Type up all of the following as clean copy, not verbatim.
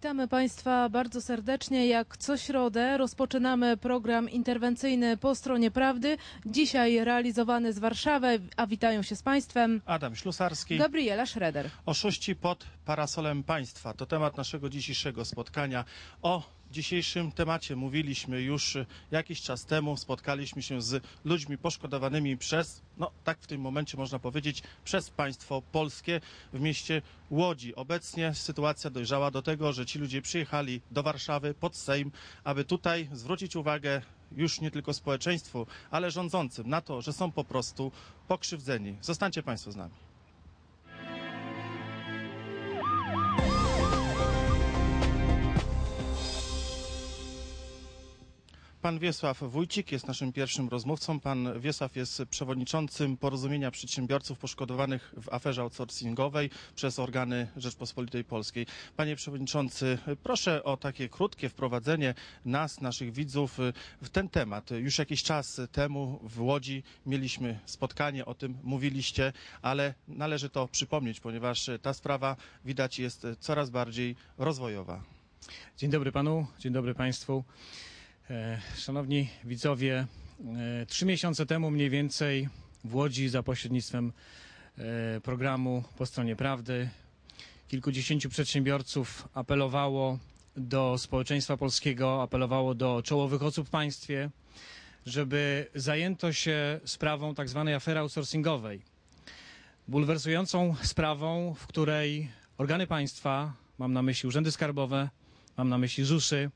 Witamy Państwa bardzo serdecznie. Jak co środę rozpoczynamy program interwencyjny Po stronie prawdy. Dzisiaj realizowany z Warszawy, a witają się z Państwem Adam Ślusarski, Gabriela Schroeder. Oszuści pod parasolem państwa. To temat naszego dzisiejszego spotkania. O dzisiejszym temacie mówiliśmy już jakiś czas temu. Spotkaliśmy się z ludźmi poszkodowanymi przez, no tak w tym momencie można powiedzieć, przez państwo polskie w mieście Łodzi. Obecnie sytuacja dojrzała do tego, że ci ludzie przyjechali do Warszawy pod Sejm, aby tutaj zwrócić uwagę już nie tylko społeczeństwu, ale rządzącym na to, że są po prostu pokrzywdzeni. Zostańcie Państwo z nami. Pan Wiesław Wójcik jest naszym pierwszym rozmówcą. Pan Wiesław jest przewodniczącym Porozumienia Przedsiębiorców Poszkodowanych w aferze outsourcingowej przez organy Rzeczpospolitej Polskiej. Panie przewodniczący, proszę o takie krótkie wprowadzenie nas, naszych widzów w ten temat. Już jakiś czas temu w Łodzi mieliśmy spotkanie, o tym mówiliście, ale należy to przypomnieć, ponieważ ta sprawa widać jest coraz bardziej rozwojowa. Dzień dobry panu, dzień dobry państwu. Szanowni widzowie, 3 miesiące temu mniej więcej w Łodzi za pośrednictwem programu Po stronie prawdy kilkudziesięciu przedsiębiorców apelowało do społeczeństwa polskiego, apelowało do czołowych osób w państwie, żeby zajęto się sprawą tak zwanej afery outsourcingowej. Bulwersującą sprawą, w której organy państwa, mam na myśli urzędy skarbowe, mam na myśli ZUS-y,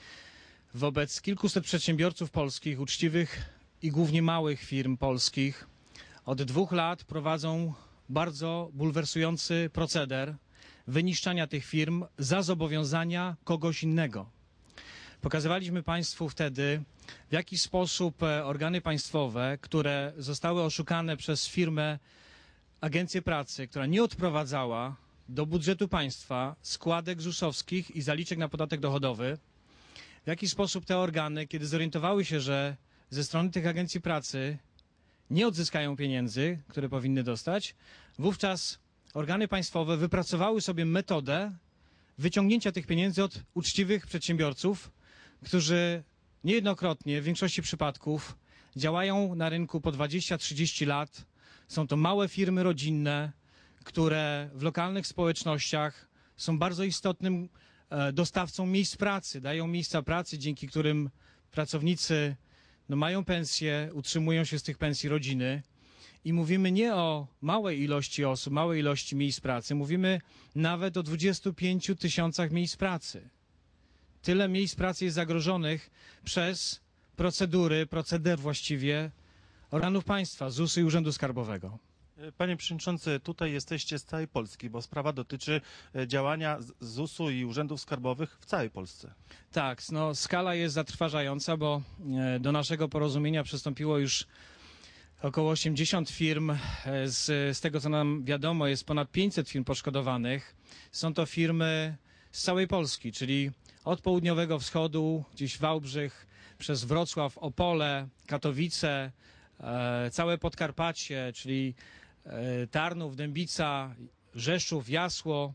wobec kilkuset przedsiębiorców polskich, uczciwych i głównie małych firm polskich, od 2 lat prowadzą bardzo bulwersujący proceder wyniszczania tych firm za zobowiązania kogoś innego. Pokazywaliśmy Państwu wtedy, w jaki sposób organy państwowe, które zostały oszukane przez firmę Agencję Pracy, która nie odprowadzała do budżetu państwa składek ZUS-owskich i zaliczek na podatek dochodowy, w jaki sposób te organy, kiedy zorientowały się, że ze strony tych agencji pracy nie odzyskają pieniędzy, które powinny dostać, wówczas organy państwowe wypracowały sobie metodę wyciągnięcia tych pieniędzy od uczciwych przedsiębiorców, którzy niejednokrotnie, w większości przypadków, działają na rynku po 20-30 lat. Są to małe firmy rodzinne, które w lokalnych społecznościach są bardzo istotnym dostawcą miejsc pracy, dają miejsca pracy, dzięki którym pracownicy mają pensje, utrzymują się z tych pensji rodziny. I mówimy nie o małej ilości osób, małej ilości miejsc pracy, mówimy nawet o 25 000 miejsc pracy. Tyle miejsc pracy jest zagrożonych przez proceder właściwie organów państwa, ZUS-u i Urzędu Skarbowego. Panie przewodniczący, tutaj jesteście z całej Polski, bo sprawa dotyczy działania ZUS-u i urzędów skarbowych w całej Polsce. Tak, no, skala jest zatrważająca, bo do naszego porozumienia przystąpiło już około 80 firm. Z tego, co nam wiadomo, jest ponad 500 firm poszkodowanych. Są to firmy z całej Polski, czyli od południowego wschodu, gdzieś Wałbrzych, przez Wrocław, Opole, Katowice, całe Podkarpacie, czyli Tarnów, Dębica, Rzeszów, Jasło,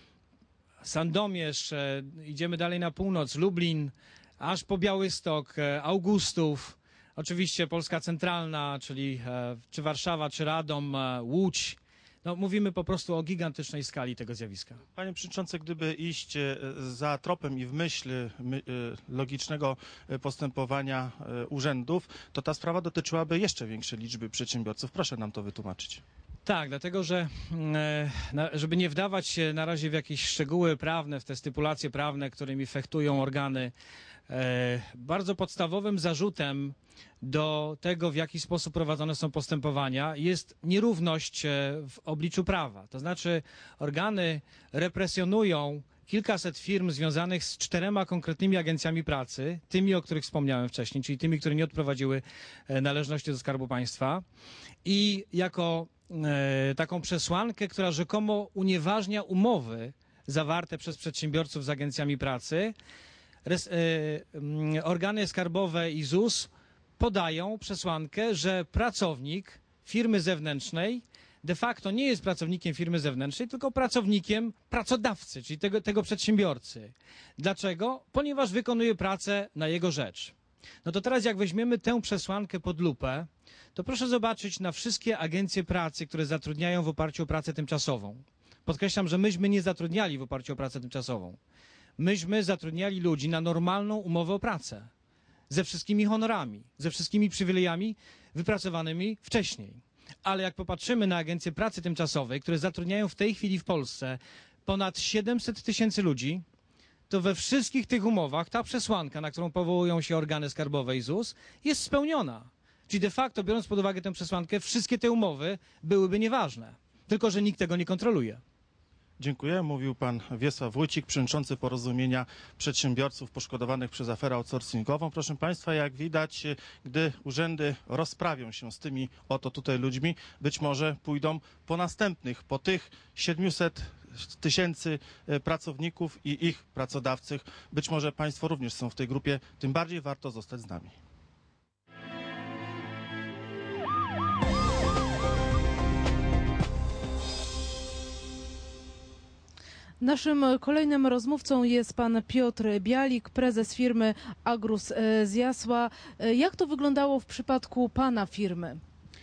Sandomierz, idziemy dalej na północ, Lublin, aż po Białystok, Augustów, oczywiście Polska Centralna, czyli czy Warszawa, czy Radom, Łódź. No, mówimy po prostu o gigantycznej skali tego zjawiska. Panie przewodniczący, gdyby iść za tropem i w myśl logicznego postępowania urzędów, to ta sprawa dotyczyłaby jeszcze większej liczby przedsiębiorców. Proszę nam to wytłumaczyć. Tak, dlatego że żeby nie wdawać się na razie w jakieś szczegóły prawne, w te stypulacje prawne, którymi fechtują organy, bardzo podstawowym zarzutem do tego, w jaki sposób prowadzone są postępowania, jest nierówność w obliczu prawa. To znaczy organy represjonują kilkaset firm związanych z 4 konkretnymi agencjami pracy, tymi, o których wspomniałem wcześniej, czyli tymi, które nie odprowadziły należności do Skarbu Państwa, i jako taką przesłankę, która rzekomo unieważnia umowy zawarte przez przedsiębiorców z agencjami pracy, organy skarbowe i ZUS podają przesłankę, że pracownik firmy zewnętrznej de facto nie jest pracownikiem firmy zewnętrznej, tylko pracownikiem pracodawcy, czyli tego przedsiębiorcy. Dlaczego? Ponieważ wykonuje pracę na jego rzecz. No to teraz jak weźmiemy tę przesłankę pod lupę, to proszę zobaczyć na wszystkie agencje pracy, które zatrudniają w oparciu o pracę tymczasową. Podkreślam, że myśmy nie zatrudniali w oparciu o pracę tymczasową. Myśmy zatrudniali ludzi na normalną umowę o pracę. Ze wszystkimi honorami, ze wszystkimi przywilejami wypracowanymi wcześniej. Ale jak popatrzymy na agencje pracy tymczasowej, które zatrudniają w tej chwili w Polsce ponad 700 000 ludzi, to we wszystkich tych umowach ta przesłanka, na którą powołują się organy skarbowe i ZUS, jest spełniona. Czyli de facto, biorąc pod uwagę tę przesłankę, wszystkie te umowy byłyby nieważne. Tylko że nikt tego nie kontroluje. Dziękuję. Mówił pan Wiesław Wójcik, przewodniczący Porozumienia Przedsiębiorców Poszkodowanych przez aferę outsourcingową. Proszę państwa, jak widać, gdy urzędy rozprawią się z tymi oto tutaj ludźmi, być może pójdą po następnych, po tych 700 000 pracowników i ich pracodawców. Być może państwo również są w tej grupie, tym bardziej warto zostać z nami. Naszym kolejnym rozmówcą jest pan Piotr Bialik, prezes firmy Agrus z Jasła. Jak to wyglądało w przypadku pana firmy?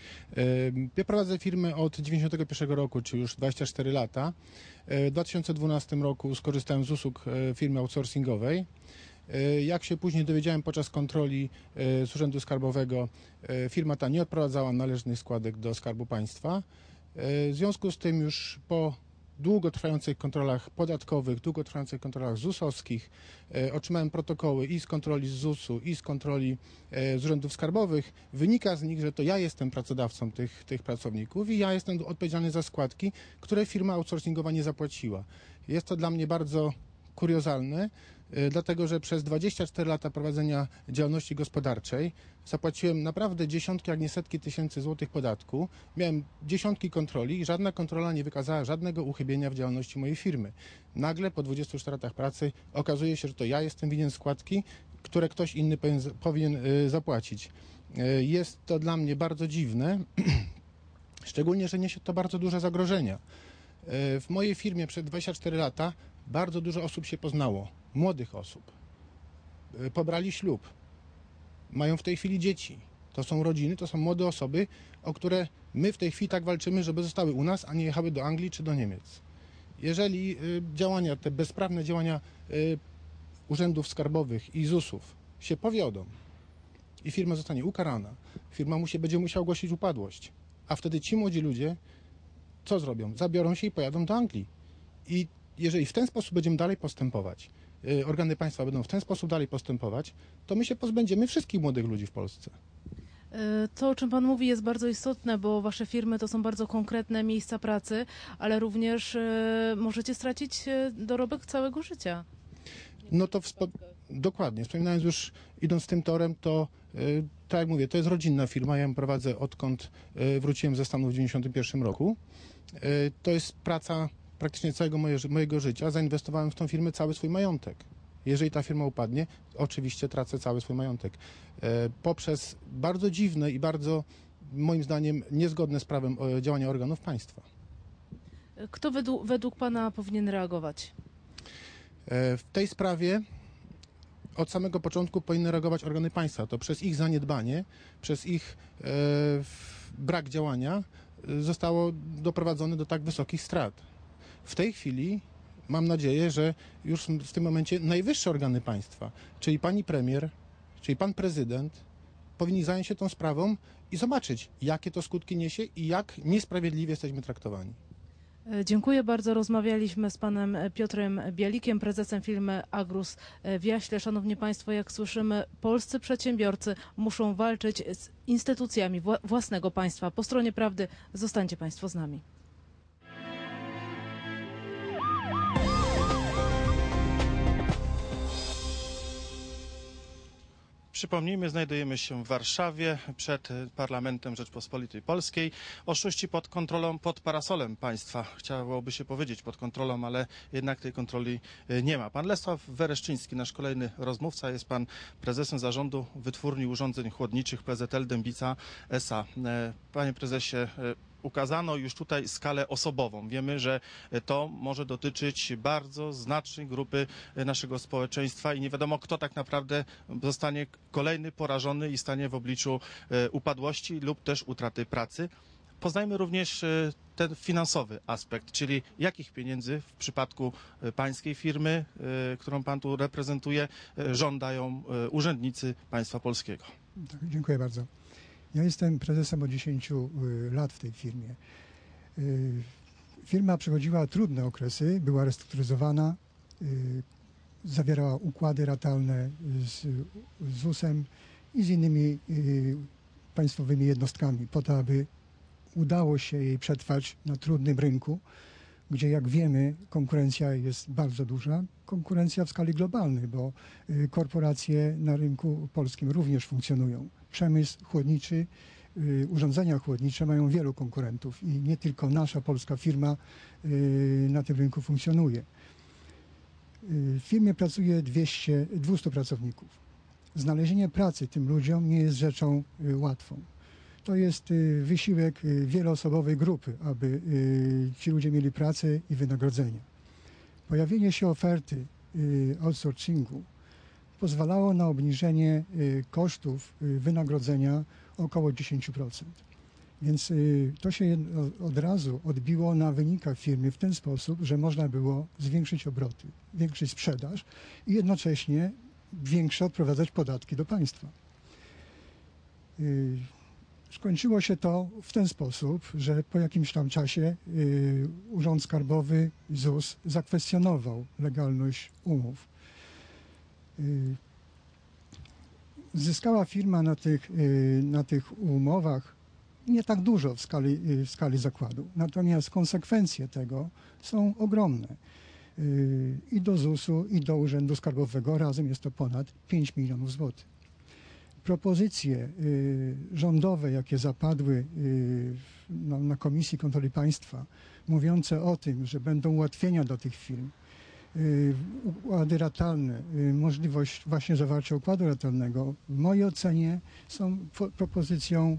Ja prowadzę firmę od 1991 roku, czyli już 24 lata. W 2012 roku skorzystałem z usług firmy outsourcingowej. Jak się później dowiedziałem podczas kontroli z Urzędu Skarbowego, firma ta nie odprowadzała należnych składek do Skarbu Państwa. W związku z tym już po długotrwających kontrolach podatkowych, długotrwających kontrolach ZUS-owskich otrzymałem protokoły i z kontroli z ZUS-u, i z kontroli z urzędów skarbowych. Wynika z nich, że to ja jestem pracodawcą tych pracowników i ja jestem odpowiedzialny za składki, które firma outsourcingowa nie zapłaciła. Jest to dla mnie bardzo kuriozalne, dlatego że przez 24 lata prowadzenia działalności gospodarczej zapłaciłem naprawdę dziesiątki, jak nie setki tysięcy złotych podatku. Miałem dziesiątki kontroli i żadna kontrola nie wykazała żadnego uchybienia w działalności mojej firmy. Nagle po 24 latach pracy okazuje się, że to ja jestem winien składki, które ktoś inny powinien zapłacić. Jest to dla mnie bardzo dziwne, szczególnie, że niesie to bardzo duże zagrożenia. W mojej firmie przez 24 lata bardzo dużo osób się poznało, młodych osób. Pobrali ślub, mają w tej chwili dzieci. To są rodziny, to są młode osoby, o które my w tej chwili tak walczymy, żeby zostały u nas, a nie jechały do Anglii czy do Niemiec. Jeżeli działania, te bezprawne działania urzędów skarbowych i ZUS-ów się powiodą i firma zostanie ukarana, firma będzie musiała ogłosić upadłość, a wtedy ci młodzi ludzie co zrobią? Zabiorą się i pojadą do Anglii. I jeżeli w ten sposób będziemy dalej postępować, organy państwa będą w ten sposób dalej postępować, to my się pozbędziemy wszystkich młodych ludzi w Polsce. To, o czym pan mówi, jest bardzo istotne, bo wasze firmy to są bardzo konkretne miejsca pracy, ale również możecie stracić dorobek całego życia. No to dokładnie. Wspominając już, idąc tym torem, to tak jak mówię, to jest rodzinna firma. Ja ją prowadzę odkąd wróciłem ze Stanów w 1991 roku. To jest praca praktycznie całego mojego życia. Zainwestowałem w tą firmę cały swój majątek. Jeżeli ta firma upadnie, oczywiście tracę cały swój majątek. Poprzez bardzo dziwne i bardzo, moim zdaniem, niezgodne z prawem działania organów państwa. Kto według pana powinien reagować? W tej sprawie od samego początku powinny reagować organy państwa. To przez ich zaniedbanie, przez ich brak działania zostało doprowadzone do tak wysokich strat. W tej chwili mam nadzieję, że już w tym momencie najwyższe organy państwa, czyli pani premier, czyli pan prezydent, powinni zająć się tą sprawą i zobaczyć, jakie to skutki niesie i jak niesprawiedliwie jesteśmy traktowani. Dziękuję bardzo. Rozmawialiśmy z panem Piotrem Bialikiem, prezesem firmy Agrus w Jaśle. Szanowni państwo, jak słyszymy, polscy przedsiębiorcy muszą walczyć z instytucjami własnego państwa. Po stronie prawdy zostańcie państwo z nami. Przypomnijmy, znajdujemy się w Warszawie przed Parlamentem Rzeczpospolitej Polskiej. Oszuści pod kontrolą, pod parasolem państwa. Chciałoby się powiedzieć pod kontrolą, ale jednak tej kontroli nie ma. Pan Lesław Wereszczyński, nasz kolejny rozmówca, jest pan prezesem zarządu Wytwórni Urządzeń Chłodniczych PZL Dębica S.A. Panie prezesie, ukazano już tutaj skalę osobową. Wiemy, że to może dotyczyć bardzo znacznej grupy naszego społeczeństwa i nie wiadomo, kto tak naprawdę zostanie kolejny porażony i stanie w obliczu upadłości lub też utraty pracy. Poznajmy również ten finansowy aspekt, czyli jakich pieniędzy w przypadku pańskiej firmy, którą pan tu reprezentuje, żądają urzędnicy państwa polskiego. Tak, dziękuję bardzo. Ja jestem prezesem od 10 lat w tej firmie. Firma przechodziła trudne okresy, była restrukturyzowana, zawierała układy ratalne z ZUS-em i z innymi państwowymi jednostkami po to, aby udało się jej przetrwać na trudnym rynku, gdzie jak wiemy konkurencja jest bardzo duża, konkurencja w skali globalnej, bo korporacje na rynku polskim również funkcjonują. Przemysł chłodniczy, urządzenia chłodnicze mają wielu konkurentów i nie tylko nasza polska firma na tym rynku funkcjonuje. W firmie pracuje 200 pracowników. Znalezienie pracy tym ludziom nie jest rzeczą łatwą. To jest wysiłek wieloosobowej grupy, aby ci ludzie mieli pracę i wynagrodzenie. Pojawienie się oferty outsourcingu pozwalało na obniżenie kosztów wynagrodzenia o około 10%. Więc to się od razu odbiło na wynikach firmy w ten sposób, że można było zwiększyć obroty, zwiększyć sprzedaż i jednocześnie większe odprowadzać podatki do państwa. Skończyło się to w ten sposób, że po jakimś tam czasie Urząd Skarbowy, ZUS zakwestionował legalność umów. Zyskała firma na tych umowach nie tak dużo w skali zakładu, natomiast konsekwencje tego są ogromne. I do ZUS-u, i do Urzędu Skarbowego razem jest to ponad 5 milionów złotych. Propozycje rządowe, jakie zapadły na Komisji Kontroli Państwa, mówiące o tym, że będą ułatwienia dla tych firm, układy ratalne, możliwość właśnie zawarcia układu ratalnego, w mojej ocenie są propozycją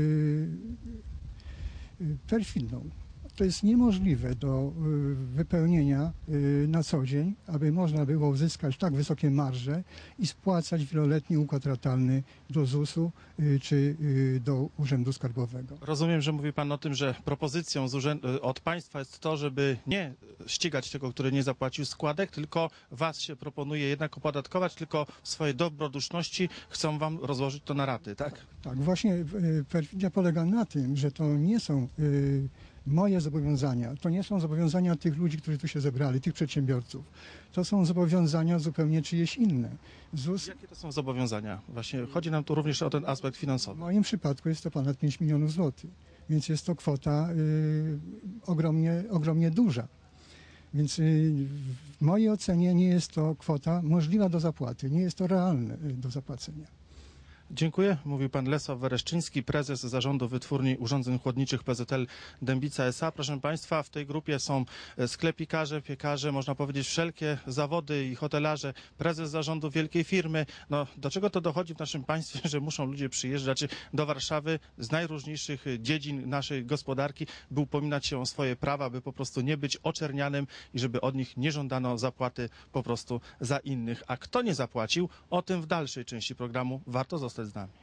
perfidną. To jest niemożliwe do wypełnienia na co dzień, aby można było uzyskać tak wysokie marże i spłacać wieloletni układ ratalny do ZUS-u czy do Urzędu Skarbowego. Rozumiem, że mówi pan o tym, że propozycją od państwa jest to, żeby nie ścigać tego, który nie zapłacił składek, tylko was się proponuje jednak opodatkować, tylko w swojej dobroduszności chcą wam rozłożyć to na raty, tak? Tak, właśnie perfidia polega na tym, że to nie są moje zobowiązania, to nie są zobowiązania tych ludzi, którzy tu się zebrali, tych przedsiębiorców. To są zobowiązania zupełnie czyjeś inne. ZUS... Jakie to są zobowiązania? Właśnie chodzi nam tu również o ten aspekt finansowy. W moim przypadku jest to ponad 5 milionów złotych, więc jest to kwota ogromnie duża. Więc w mojej ocenie nie jest to kwota możliwa do zapłaty, nie jest to realne do zapłacenia. Dziękuję. Mówił pan Lesław Wereszczyński, prezes Zarządu Wytwórni Urządzeń Chłodniczych PZL Dębica S.A. Proszę państwa, w tej grupie są sklepikarze, piekarze, można powiedzieć wszelkie zawody i hotelarze, prezes zarządu wielkiej firmy. No, do czego to dochodzi w naszym państwie, że muszą ludzie przyjeżdżać do Warszawy z najróżniejszych dziedzin naszej gospodarki, by upominać się o swoje prawa, by po prostu nie być oczernianym i żeby od nich nie żądano zapłaty po prostu za innych. A kto nie zapłacił, o tym w dalszej części programu warto zostać z nami.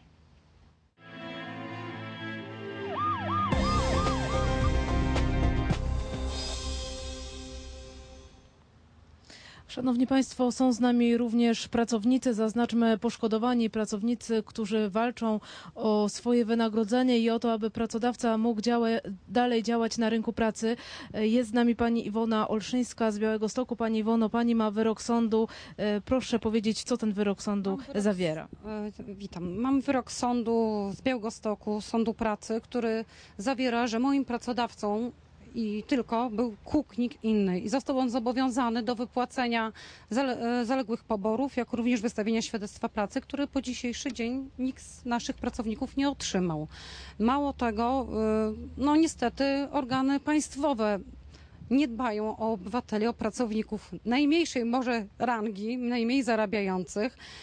Szanowni Państwo, są z nami również pracownicy, zaznaczmy poszkodowani pracownicy, którzy walczą o swoje wynagrodzenie i o to, aby pracodawca mógł dalej działać na rynku pracy. Jest z nami pani Iwona Olszyńska z Białegostoku. Pani Iwono, pani ma wyrok sądu. Proszę powiedzieć, co ten wyrok sądu zawiera. Witam. Mam wyrok sądu z Białegostoku, Sądu Pracy, który zawiera, że moim pracodawcą i tylko był Kuknik inny i został on zobowiązany do wypłacenia zaległych poborów, jak również wystawienia świadectwa pracy, które po dzisiejszy dzień nikt z naszych pracowników nie otrzymał. Mało tego, no niestety organy państwowe nie dbają o obywateli, o pracowników najmniejszej może rangi, najmniej zarabiających,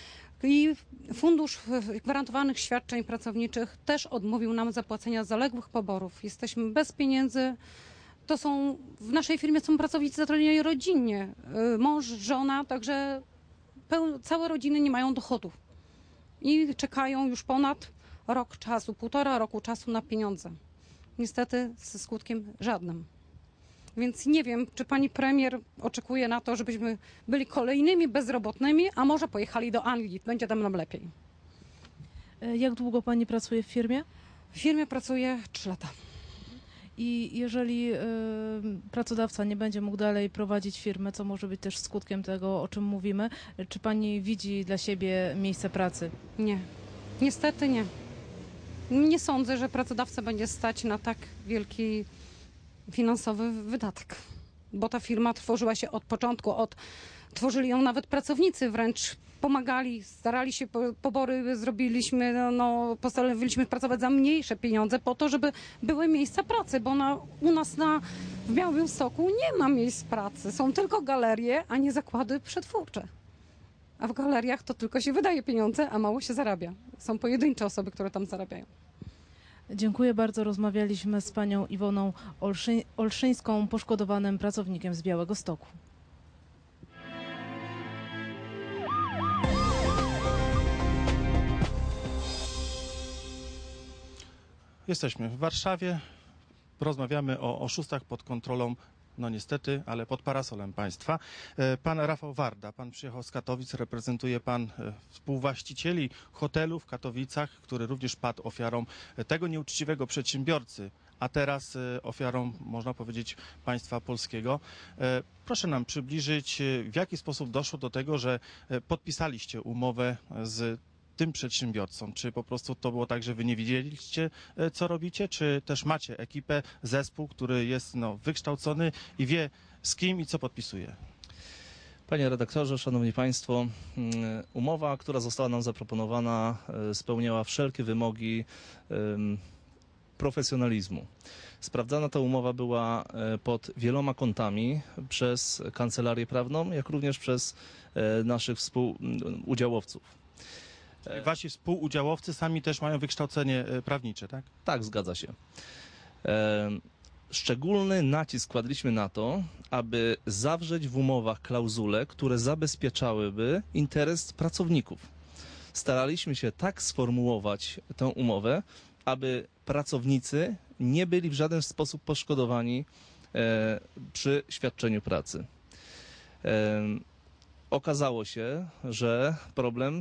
I Fundusz Gwarantowanych Świadczeń Pracowniczych też odmówił nam zapłacenia zaległych poborów. Jesteśmy bez pieniędzy. W naszej firmie są pracownicy zatrudnieni rodzinnie. Mąż, żona, także całe rodziny nie mają dochodów. I czekają już ponad rok czasu, 1,5 roku czasu na pieniądze. Niestety ze skutkiem żadnym. Więc nie wiem, czy pani premier oczekuje na to, żebyśmy byli kolejnymi bezrobotnymi, a może pojechali do Anglii. Będzie tam nam lepiej. Jak długo pani pracuje w firmie? W firmie pracuję 3 lata. I jeżeli pracodawca nie będzie mógł dalej prowadzić firmy, co może być też skutkiem tego, o czym mówimy, czy pani widzi dla siebie miejsce pracy? Nie. Niestety nie. Nie sądzę, że pracodawca będzie stać na tak wielki finansowy wydatek, bo ta firma tworzyła się od początku, tworzyli ją nawet pracownicy, wręcz pomagali, starali się, pobory zrobiliśmy, postanowiliśmy pracować za mniejsze pieniądze po to, żeby były miejsca pracy, bo u nas w Białymstoku nie ma miejsc pracy, są tylko galerie, a nie zakłady przetwórcze. A w galeriach to tylko się wydaje pieniądze, a mało się zarabia. Są pojedyncze osoby, które tam zarabiają. Dziękuję bardzo. Rozmawialiśmy z panią Iwoną Olszyńską, poszkodowanym pracownikiem z Białegostoku. Jesteśmy w Warszawie. Rozmawiamy o oszustach pod kontrolą, no niestety, ale pod parasolem państwa. Pan Rafał Warda, pan przyjechał z Katowic, reprezentuje pan współwłaścicieli hotelu w Katowicach, który również padł ofiarą tego nieuczciwego przedsiębiorcy, a teraz ofiarą, można powiedzieć, państwa polskiego. Proszę nam przybliżyć, w jaki sposób doszło do tego, że podpisaliście umowę z tym przedsiębiorcom? Czy po prostu to było tak, że wy nie wiedzieliście, co robicie, czy też macie ekipę, zespół, który jest wykształcony i wie, z kim i co podpisuje? Panie redaktorze, szanowni państwo, umowa, która została nam zaproponowana, spełniała wszelkie wymogi profesjonalizmu. Sprawdzana ta umowa była pod wieloma kątami przez kancelarię prawną, jak również przez naszych współudziałowców. Wasi współudziałowcy sami też mają wykształcenie prawnicze, tak? Tak, zgadza się. Szczególny nacisk kładliśmy na to, aby zawrzeć w umowach klauzule, które zabezpieczałyby interes pracowników. Staraliśmy się tak sformułować tę umowę, aby pracownicy nie byli w żaden sposób poszkodowani przy świadczeniu pracy. Okazało się, że problem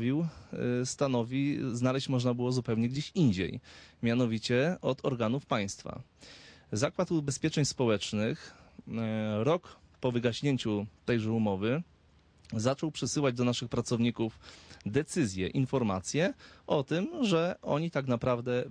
znaleźć można było zupełnie gdzieś indziej, mianowicie od organów państwa. Zakład Ubezpieczeń Społecznych rok po wygaśnięciu tejże umowy zaczął przysyłać do naszych pracowników decyzje, informacje o tym, że oni tak naprawdę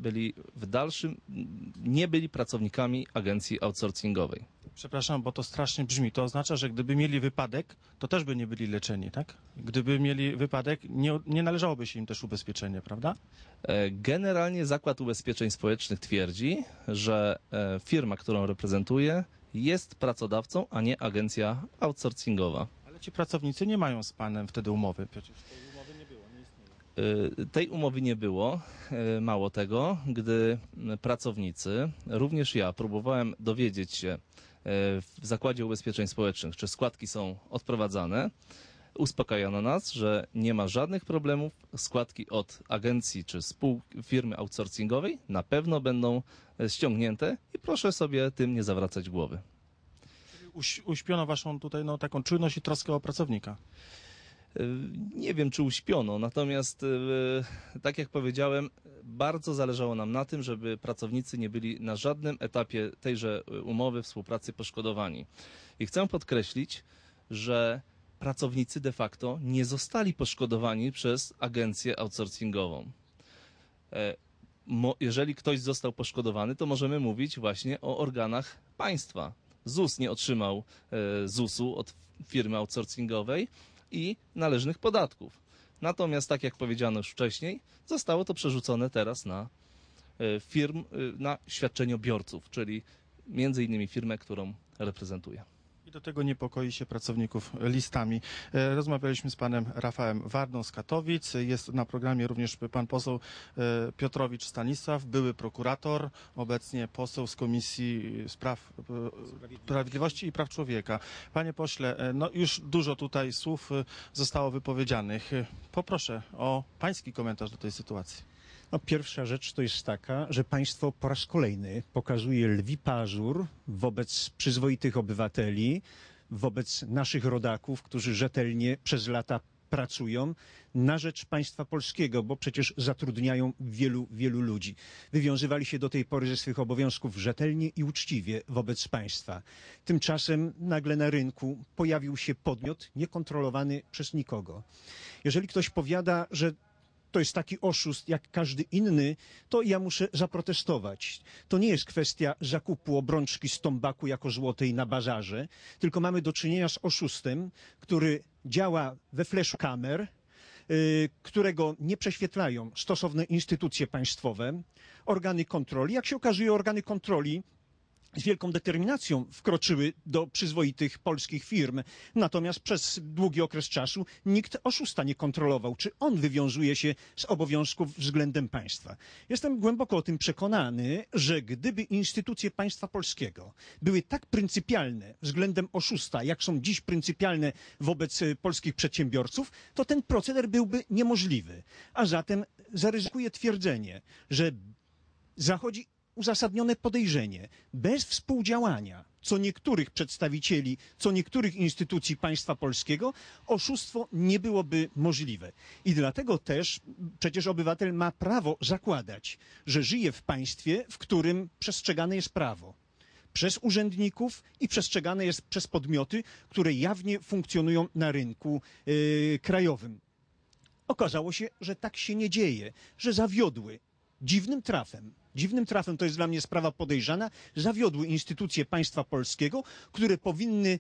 nie byli pracownikami agencji outsourcingowej. Przepraszam, bo to strasznie brzmi. To oznacza, że gdyby mieli wypadek, to też by nie byli leczeni, tak? Gdyby mieli wypadek, nie należałoby się im też ubezpieczenie, prawda? Generalnie Zakład Ubezpieczeń Społecznych twierdzi, że firma, którą reprezentuje, jest pracodawcą, a nie agencja outsourcingowa. Ale ci pracownicy nie mają z panem wtedy umowy. Przecież tej umowy nie było, nie istnieje. Tej umowy nie było. Mało tego, gdy pracownicy, również ja, próbowałem dowiedzieć się w Zakładzie Ubezpieczeń Społecznych, czy składki są odprowadzane, uspokajano nas, że nie ma żadnych problemów. Składki od agencji czy firmy outsourcingowej na pewno będą ściągnięte i proszę sobie tym nie zawracać głowy. Uśpiono waszą tutaj taką czujność i troskę o pracownika. Nie wiem, czy uśpiono, natomiast tak jak powiedziałem, bardzo zależało nam na tym, żeby pracownicy nie byli na żadnym etapie tejże umowy współpracy poszkodowani. I chcę podkreślić, że pracownicy de facto nie zostali poszkodowani przez agencję outsourcingową. Jeżeli ktoś został poszkodowany, to możemy mówić właśnie o organach państwa. ZUS nie otrzymał ZUS-u od firmy outsourcingowej i należnych podatków. Natomiast, tak jak powiedziano już wcześniej, zostało to przerzucone teraz na na świadczeniobiorców, czyli między innymi firmę, którą reprezentuję. do tego niepokoi się pracowników listami. Rozmawialiśmy z panem Rafałem Wardą z Katowic. Jest na programie również pan poseł Piotrowicz Stanisław, były prokurator, obecnie poseł z Komisji Sprawiedliwości i Praw Człowieka. Panie pośle, no już dużo tutaj słów zostało wypowiedzianych. Poproszę o pański komentarz do tej sytuacji. No, pierwsza rzecz to jest taka, że państwo po raz kolejny pokazuje lwi pazur wobec przyzwoitych obywateli, wobec naszych rodaków, którzy rzetelnie przez lata pracują na rzecz państwa polskiego, bo przecież zatrudniają wielu ludzi. Wywiązywali się do tej pory ze swych obowiązków rzetelnie i uczciwie wobec państwa. Tymczasem nagle na rynku pojawił się podmiot niekontrolowany przez nikogo. Jeżeli ktoś powiada, że to jest taki oszust jak każdy inny, to ja muszę zaprotestować. To nie jest kwestia zakupu obrączki z tombaku jako złotej na bazarze, tylko mamy do czynienia z oszustem, który działa we flashu kamer, którego nie prześwietlają stosowne instytucje państwowe, organy kontroli. Jak się okazuje, organy kontroli z wielką determinacją wkroczyły do przyzwoitych polskich firm. Natomiast przez długi okres czasu nikt oszusta nie kontrolował, czy on wywiązuje się z obowiązków względem państwa. Jestem głęboko o tym przekonany, że gdyby instytucje państwa polskiego były tak pryncypialne względem oszusta, jak są dziś pryncypialne wobec polskich przedsiębiorców, to ten proceder byłby niemożliwy. A zatem zaryzykuję twierdzenie, że zachodzi uzasadnione podejrzenie, bez współdziałania co niektórych przedstawicieli, co niektórych instytucji państwa polskiego, oszustwo nie byłoby możliwe. I dlatego też przecież obywatel ma prawo zakładać, że żyje w państwie, w którym przestrzegane jest prawo przez urzędników i przestrzegane jest przez podmioty, które jawnie funkcjonują na rynku krajowym. Okazało się, że tak się nie dzieje, że zawiodły dziwnym trafem, to jest dla mnie sprawa podejrzana, zawiodły instytucje państwa polskiego, które powinny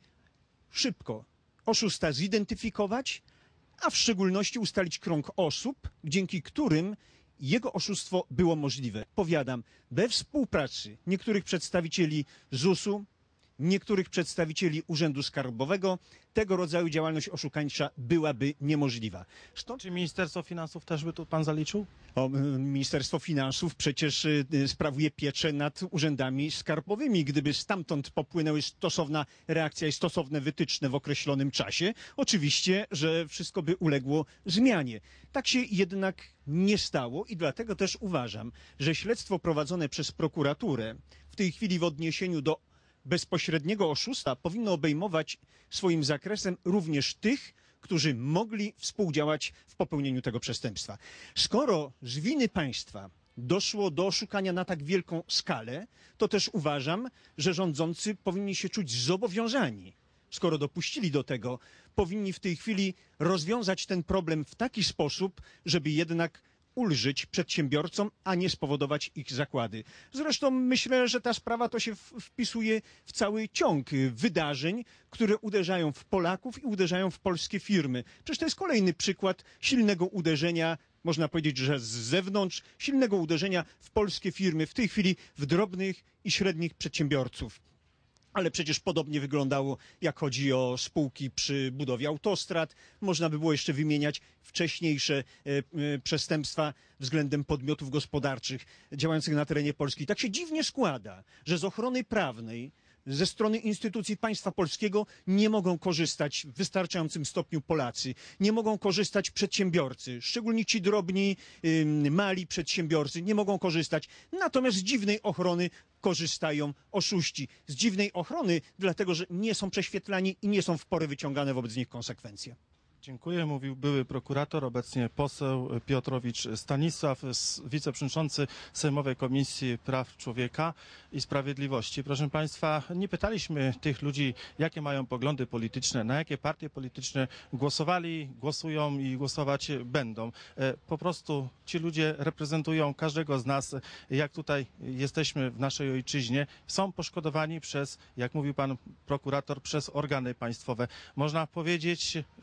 szybko oszusta zidentyfikować, a w szczególności ustalić krąg osób, dzięki którym jego oszustwo było możliwe. Powiadam, we współpracy niektórych przedstawicieli ZUS-u, niektórych przedstawicieli Urzędu Skarbowego, tego rodzaju działalność oszukańcza byłaby niemożliwa. Czy Ministerstwo Finansów też by tu pan zaliczył? Ministerstwo Finansów przecież sprawuje pieczę nad urzędami skarbowymi. Gdyby stamtąd popłynęły stosowna reakcja i stosowne wytyczne w określonym czasie, oczywiście, że wszystko by uległo zmianie. Tak się jednak nie stało i dlatego też uważam, że śledztwo prowadzone przez prokuraturę w tej chwili w odniesieniu do bezpośredniego oszusta powinno obejmować swoim zakresem również tych, którzy mogli współdziałać w popełnieniu tego przestępstwa. Skoro z winy państwa doszło do oszukania na tak wielką skalę, to też uważam, że rządzący powinni się czuć zobowiązani. Skoro dopuścili do tego, powinni w tej chwili rozwiązać ten problem w taki sposób, żeby jednak ulżyć przedsiębiorcom, a nie spowodować ich zagłady. Zresztą myślę, że ta sprawa to się wpisuje w cały ciąg wydarzeń, które uderzają w Polaków i uderzają w polskie firmy. Przecież to jest kolejny przykład silnego uderzenia, można powiedzieć, że z zewnątrz, silnego uderzenia w polskie firmy, w tej chwili w drobnych i średnich przedsiębiorców. Ale przecież podobnie wyglądało, jak chodzi o spółki przy budowie autostrad. Można by było jeszcze wymieniać wcześniejsze przestępstwa względem podmiotów gospodarczych działających na terenie Polski. Tak się dziwnie składa, że z ochrony prawnej ze strony instytucji państwa polskiego nie mogą korzystać w wystarczającym stopniu Polacy, nie mogą korzystać przedsiębiorcy, szczególnie ci drobni, mali przedsiębiorcy nie mogą korzystać. Natomiast z dziwnej ochrony korzystają oszuści. Z dziwnej ochrony, dlatego że nie są prześwietlani i nie są w porę wyciągane wobec nich konsekwencje. Dziękuję. Mówił były prokurator, obecnie poseł Piotrowicz Stanisław, wiceprzewodniczący Sejmowej Komisji Praw Człowieka i Sprawiedliwości. Proszę Państwa, nie pytaliśmy tych ludzi, jakie mają poglądy polityczne, na jakie partie polityczne głosowali, głosują i głosować będą. Po prostu ci ludzie reprezentują każdego z nas, jak tutaj jesteśmy w naszej ojczyźnie. Są poszkodowani przez, jak mówił pan prokurator, przez organy państwowe. Można powiedzieć, że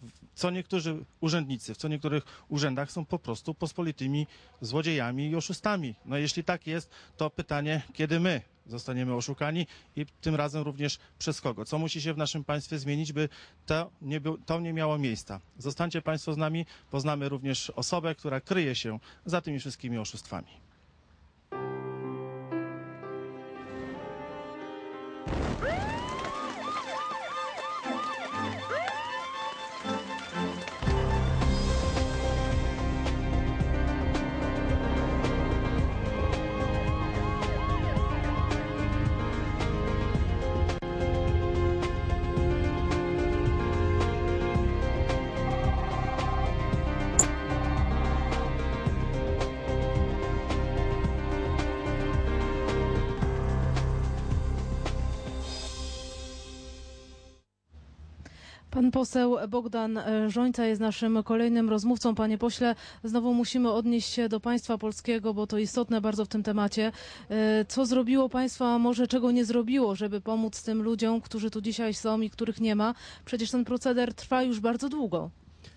co niektórzy urzędnicy w co niektórych urzędach są po prostu pospolitymi złodziejami i oszustami. No jeśli tak jest, to pytanie, kiedy my zostaniemy oszukani i tym razem również przez kogo? Co musi się w naszym państwie zmienić, by to nie miało miejsca? Zostańcie państwo z nami, poznamy również osobę, która kryje się za tymi wszystkimi oszustwami. Pan poseł Bogdan Rzońca jest naszym kolejnym rozmówcą. Panie pośle, znowu musimy odnieść się do państwa polskiego, bo to istotne bardzo w tym temacie. Co zrobiło państwo, a może czego nie zrobiło, żeby pomóc tym ludziom, którzy tu dzisiaj są i których nie ma? Przecież ten proceder trwa już bardzo długo.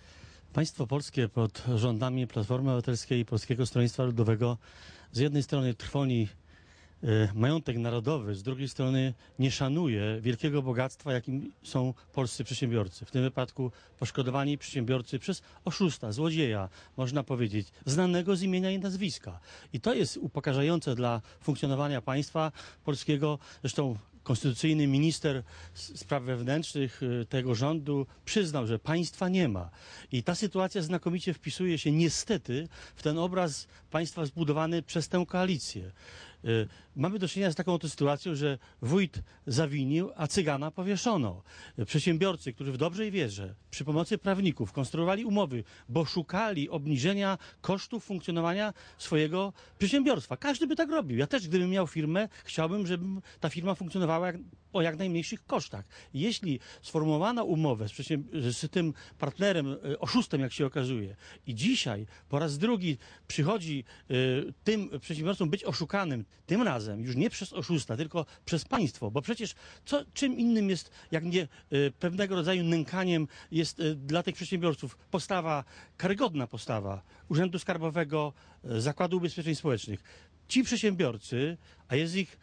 Państwo polskie pod rządami Platformy Obywatelskiej i Polskiego Stronnictwa Ludowego z jednej strony trwoni majątek narodowy, z drugiej strony nie szanuje wielkiego bogactwa, jakim są polscy przedsiębiorcy. W tym wypadku poszkodowani przedsiębiorcy przez oszusta, złodzieja, można powiedzieć, znanego z imienia i nazwiska. I to jest upokarzające dla funkcjonowania państwa polskiego. Zresztą konstytucyjny minister spraw wewnętrznych tego rządu przyznał, że państwa nie ma. I ta sytuacja znakomicie wpisuje się niestety w ten obraz państwa zbudowany przez tę koalicję. Mamy do czynienia z taką oto sytuacją, że wójt zawinił, a cygana powieszono. Przedsiębiorcy, którzy w dobrej wierze przy pomocy prawników konstruowali umowy, bo szukali obniżenia kosztów funkcjonowania swojego przedsiębiorstwa. Każdy by tak robił. Ja też, gdybym miał firmę, chciałbym, żeby ta firma funkcjonowała o jak najmniejszych kosztach. Jeśli sformułowano umowę z tym partnerem, oszustem, jak się okazuje, i dzisiaj po raz drugi przychodzi tym przedsiębiorcom być oszukanym, tym razem już nie przez oszusta, tylko przez państwo, bo przecież czym innym jest, jak nie pewnego rodzaju nękaniem jest dla tych przedsiębiorców karygodna postawa Urzędu Skarbowego, Zakładu Ubezpieczeń Społecznych. Ci przedsiębiorcy, a jest ich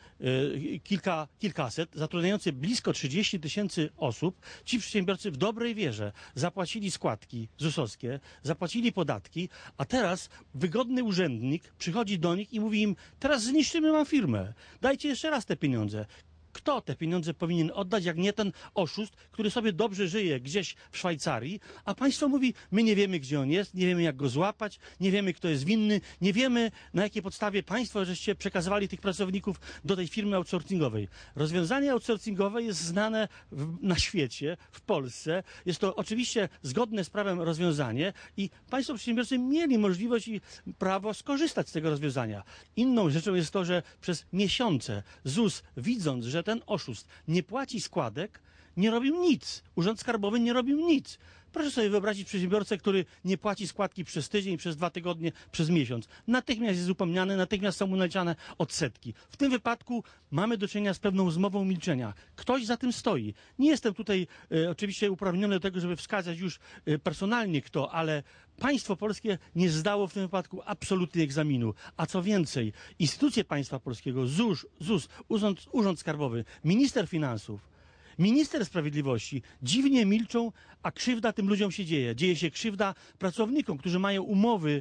kilkaset, zatrudniający blisko 30 000 osób, ci przedsiębiorcy w dobrej wierze zapłacili składki ZUS-owskie, zapłacili podatki, a teraz wygodny urzędnik przychodzi do nich i mówi im: teraz zniszczymy wam firmę, dajcie jeszcze raz te pieniądze. Kto te pieniądze powinien oddać, jak nie ten oszust, który sobie dobrze żyje gdzieś w Szwajcarii, a państwo mówi: my nie wiemy, gdzie on jest, nie wiemy, jak go złapać, nie wiemy, kto jest winny, nie wiemy, na jakiej podstawie państwo żeście przekazywali tych pracowników do tej firmy outsourcingowej. Rozwiązanie outsourcingowe jest znane na świecie, w Polsce. Jest to oczywiście zgodne z prawem rozwiązanie i państwo przedsiębiorcy mieli możliwość i prawo skorzystać z tego rozwiązania. Inną rzeczą jest to, że przez miesiące ZUS, widząc, że ten oszust nie płaci składek, nie robił nic. Urząd Skarbowy nie robił nic. Proszę sobie wyobrazić przedsiębiorcę, który nie płaci składki przez tydzień, przez 2 tygodnie, przez miesiąc. Natychmiast jest upomniany, natychmiast są mu naliczane odsetki. W tym wypadku mamy do czynienia z pewną zmową milczenia. Ktoś za tym stoi. Nie jestem tutaj oczywiście uprawniony do tego, żeby wskazać już personalnie kto, ale państwo polskie nie zdało w tym wypadku absolutnie egzaminu. A co więcej, instytucje państwa polskiego, ZUS, Urząd Skarbowy, minister finansów, minister sprawiedliwości dziwnie milczą, a krzywda tym ludziom się dzieje. Dzieje się krzywda pracownikom, którzy mają umowy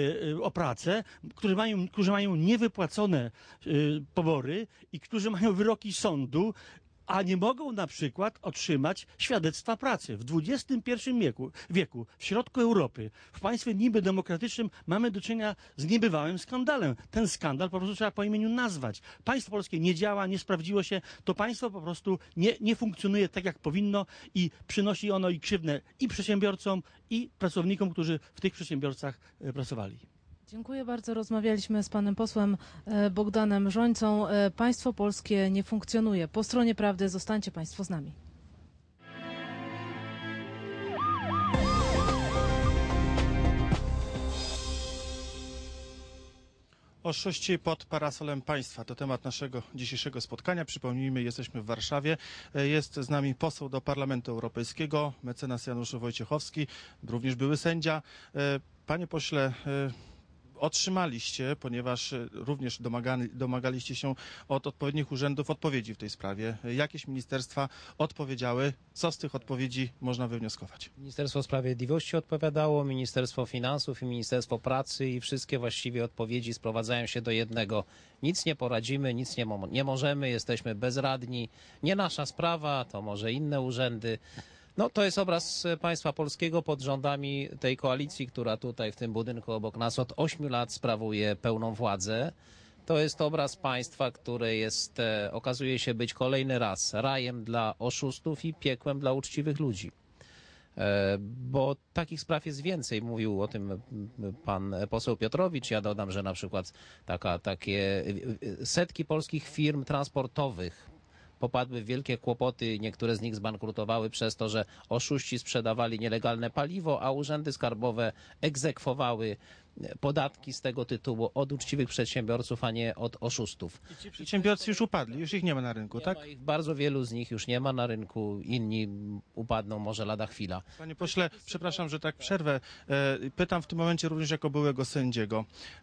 o pracę, którzy mają niewypłacone pobory i którzy mają wyroki sądu, a nie mogą na przykład otrzymać świadectwa pracy. W XXI wieku, w środku Europy, w państwie niby demokratycznym mamy do czynienia z niebywałym skandalem. Ten skandal po prostu trzeba po imieniu nazwać. Państwo polskie nie działa, nie sprawdziło się, to państwo po prostu nie funkcjonuje tak, jak powinno i przynosi ono i krzywdę i przedsiębiorcom, i pracownikom, którzy w tych przedsiębiorcach pracowali. Dziękuję bardzo. Rozmawialiśmy z panem posłem Bogdanem Rzońcą. Państwo polskie nie funkcjonuje. Po stronie prawdy zostańcie państwo z nami. Oszuści pod parasolem państwa. To temat naszego dzisiejszego spotkania. Przypomnijmy, jesteśmy w Warszawie. Jest z nami poseł do Parlamentu Europejskiego, mecenas Janusz Wojciechowski, również były sędzia. Panie pośle, otrzymaliście, ponieważ również domagaliście się od odpowiednich urzędów odpowiedzi w tej sprawie. Jakieś ministerstwa odpowiedziały? Co z tych odpowiedzi można wywnioskować? Ministerstwo Sprawiedliwości odpowiadało, Ministerstwo Finansów i Ministerstwo Pracy i wszystkie właściwie odpowiedzi sprowadzają się do jednego. Nic nie poradzimy, nic nie możemy, jesteśmy bezradni. Nie nasza sprawa, to może inne urzędy. No, to jest obraz państwa polskiego pod rządami tej koalicji, która tutaj w tym budynku obok nas od 8 lat sprawuje pełną władzę. To jest obraz państwa, które jest, okazuje się być kolejny raz rajem dla oszustów i piekłem dla uczciwych ludzi. Bo takich spraw jest więcej. Mówił o tym pan poseł Piotrowicz. Ja dodam, że na przykład takie setki polskich firm transportowych popadły w wielkie kłopoty, niektóre z nich zbankrutowały przez to, że oszuści sprzedawali nielegalne paliwo, a urzędy skarbowe egzekwowały podatki z tego tytułu od uczciwych przedsiębiorców, a nie od oszustów. I ci przedsiębiorcy już upadli, już ich nie ma na rynku, tak? Bardzo wielu z nich już nie ma na rynku, inni upadną może lada chwila. Panie pośle, przepraszam, że tak przerwę. Pytam w tym momencie również jako byłego sędziego.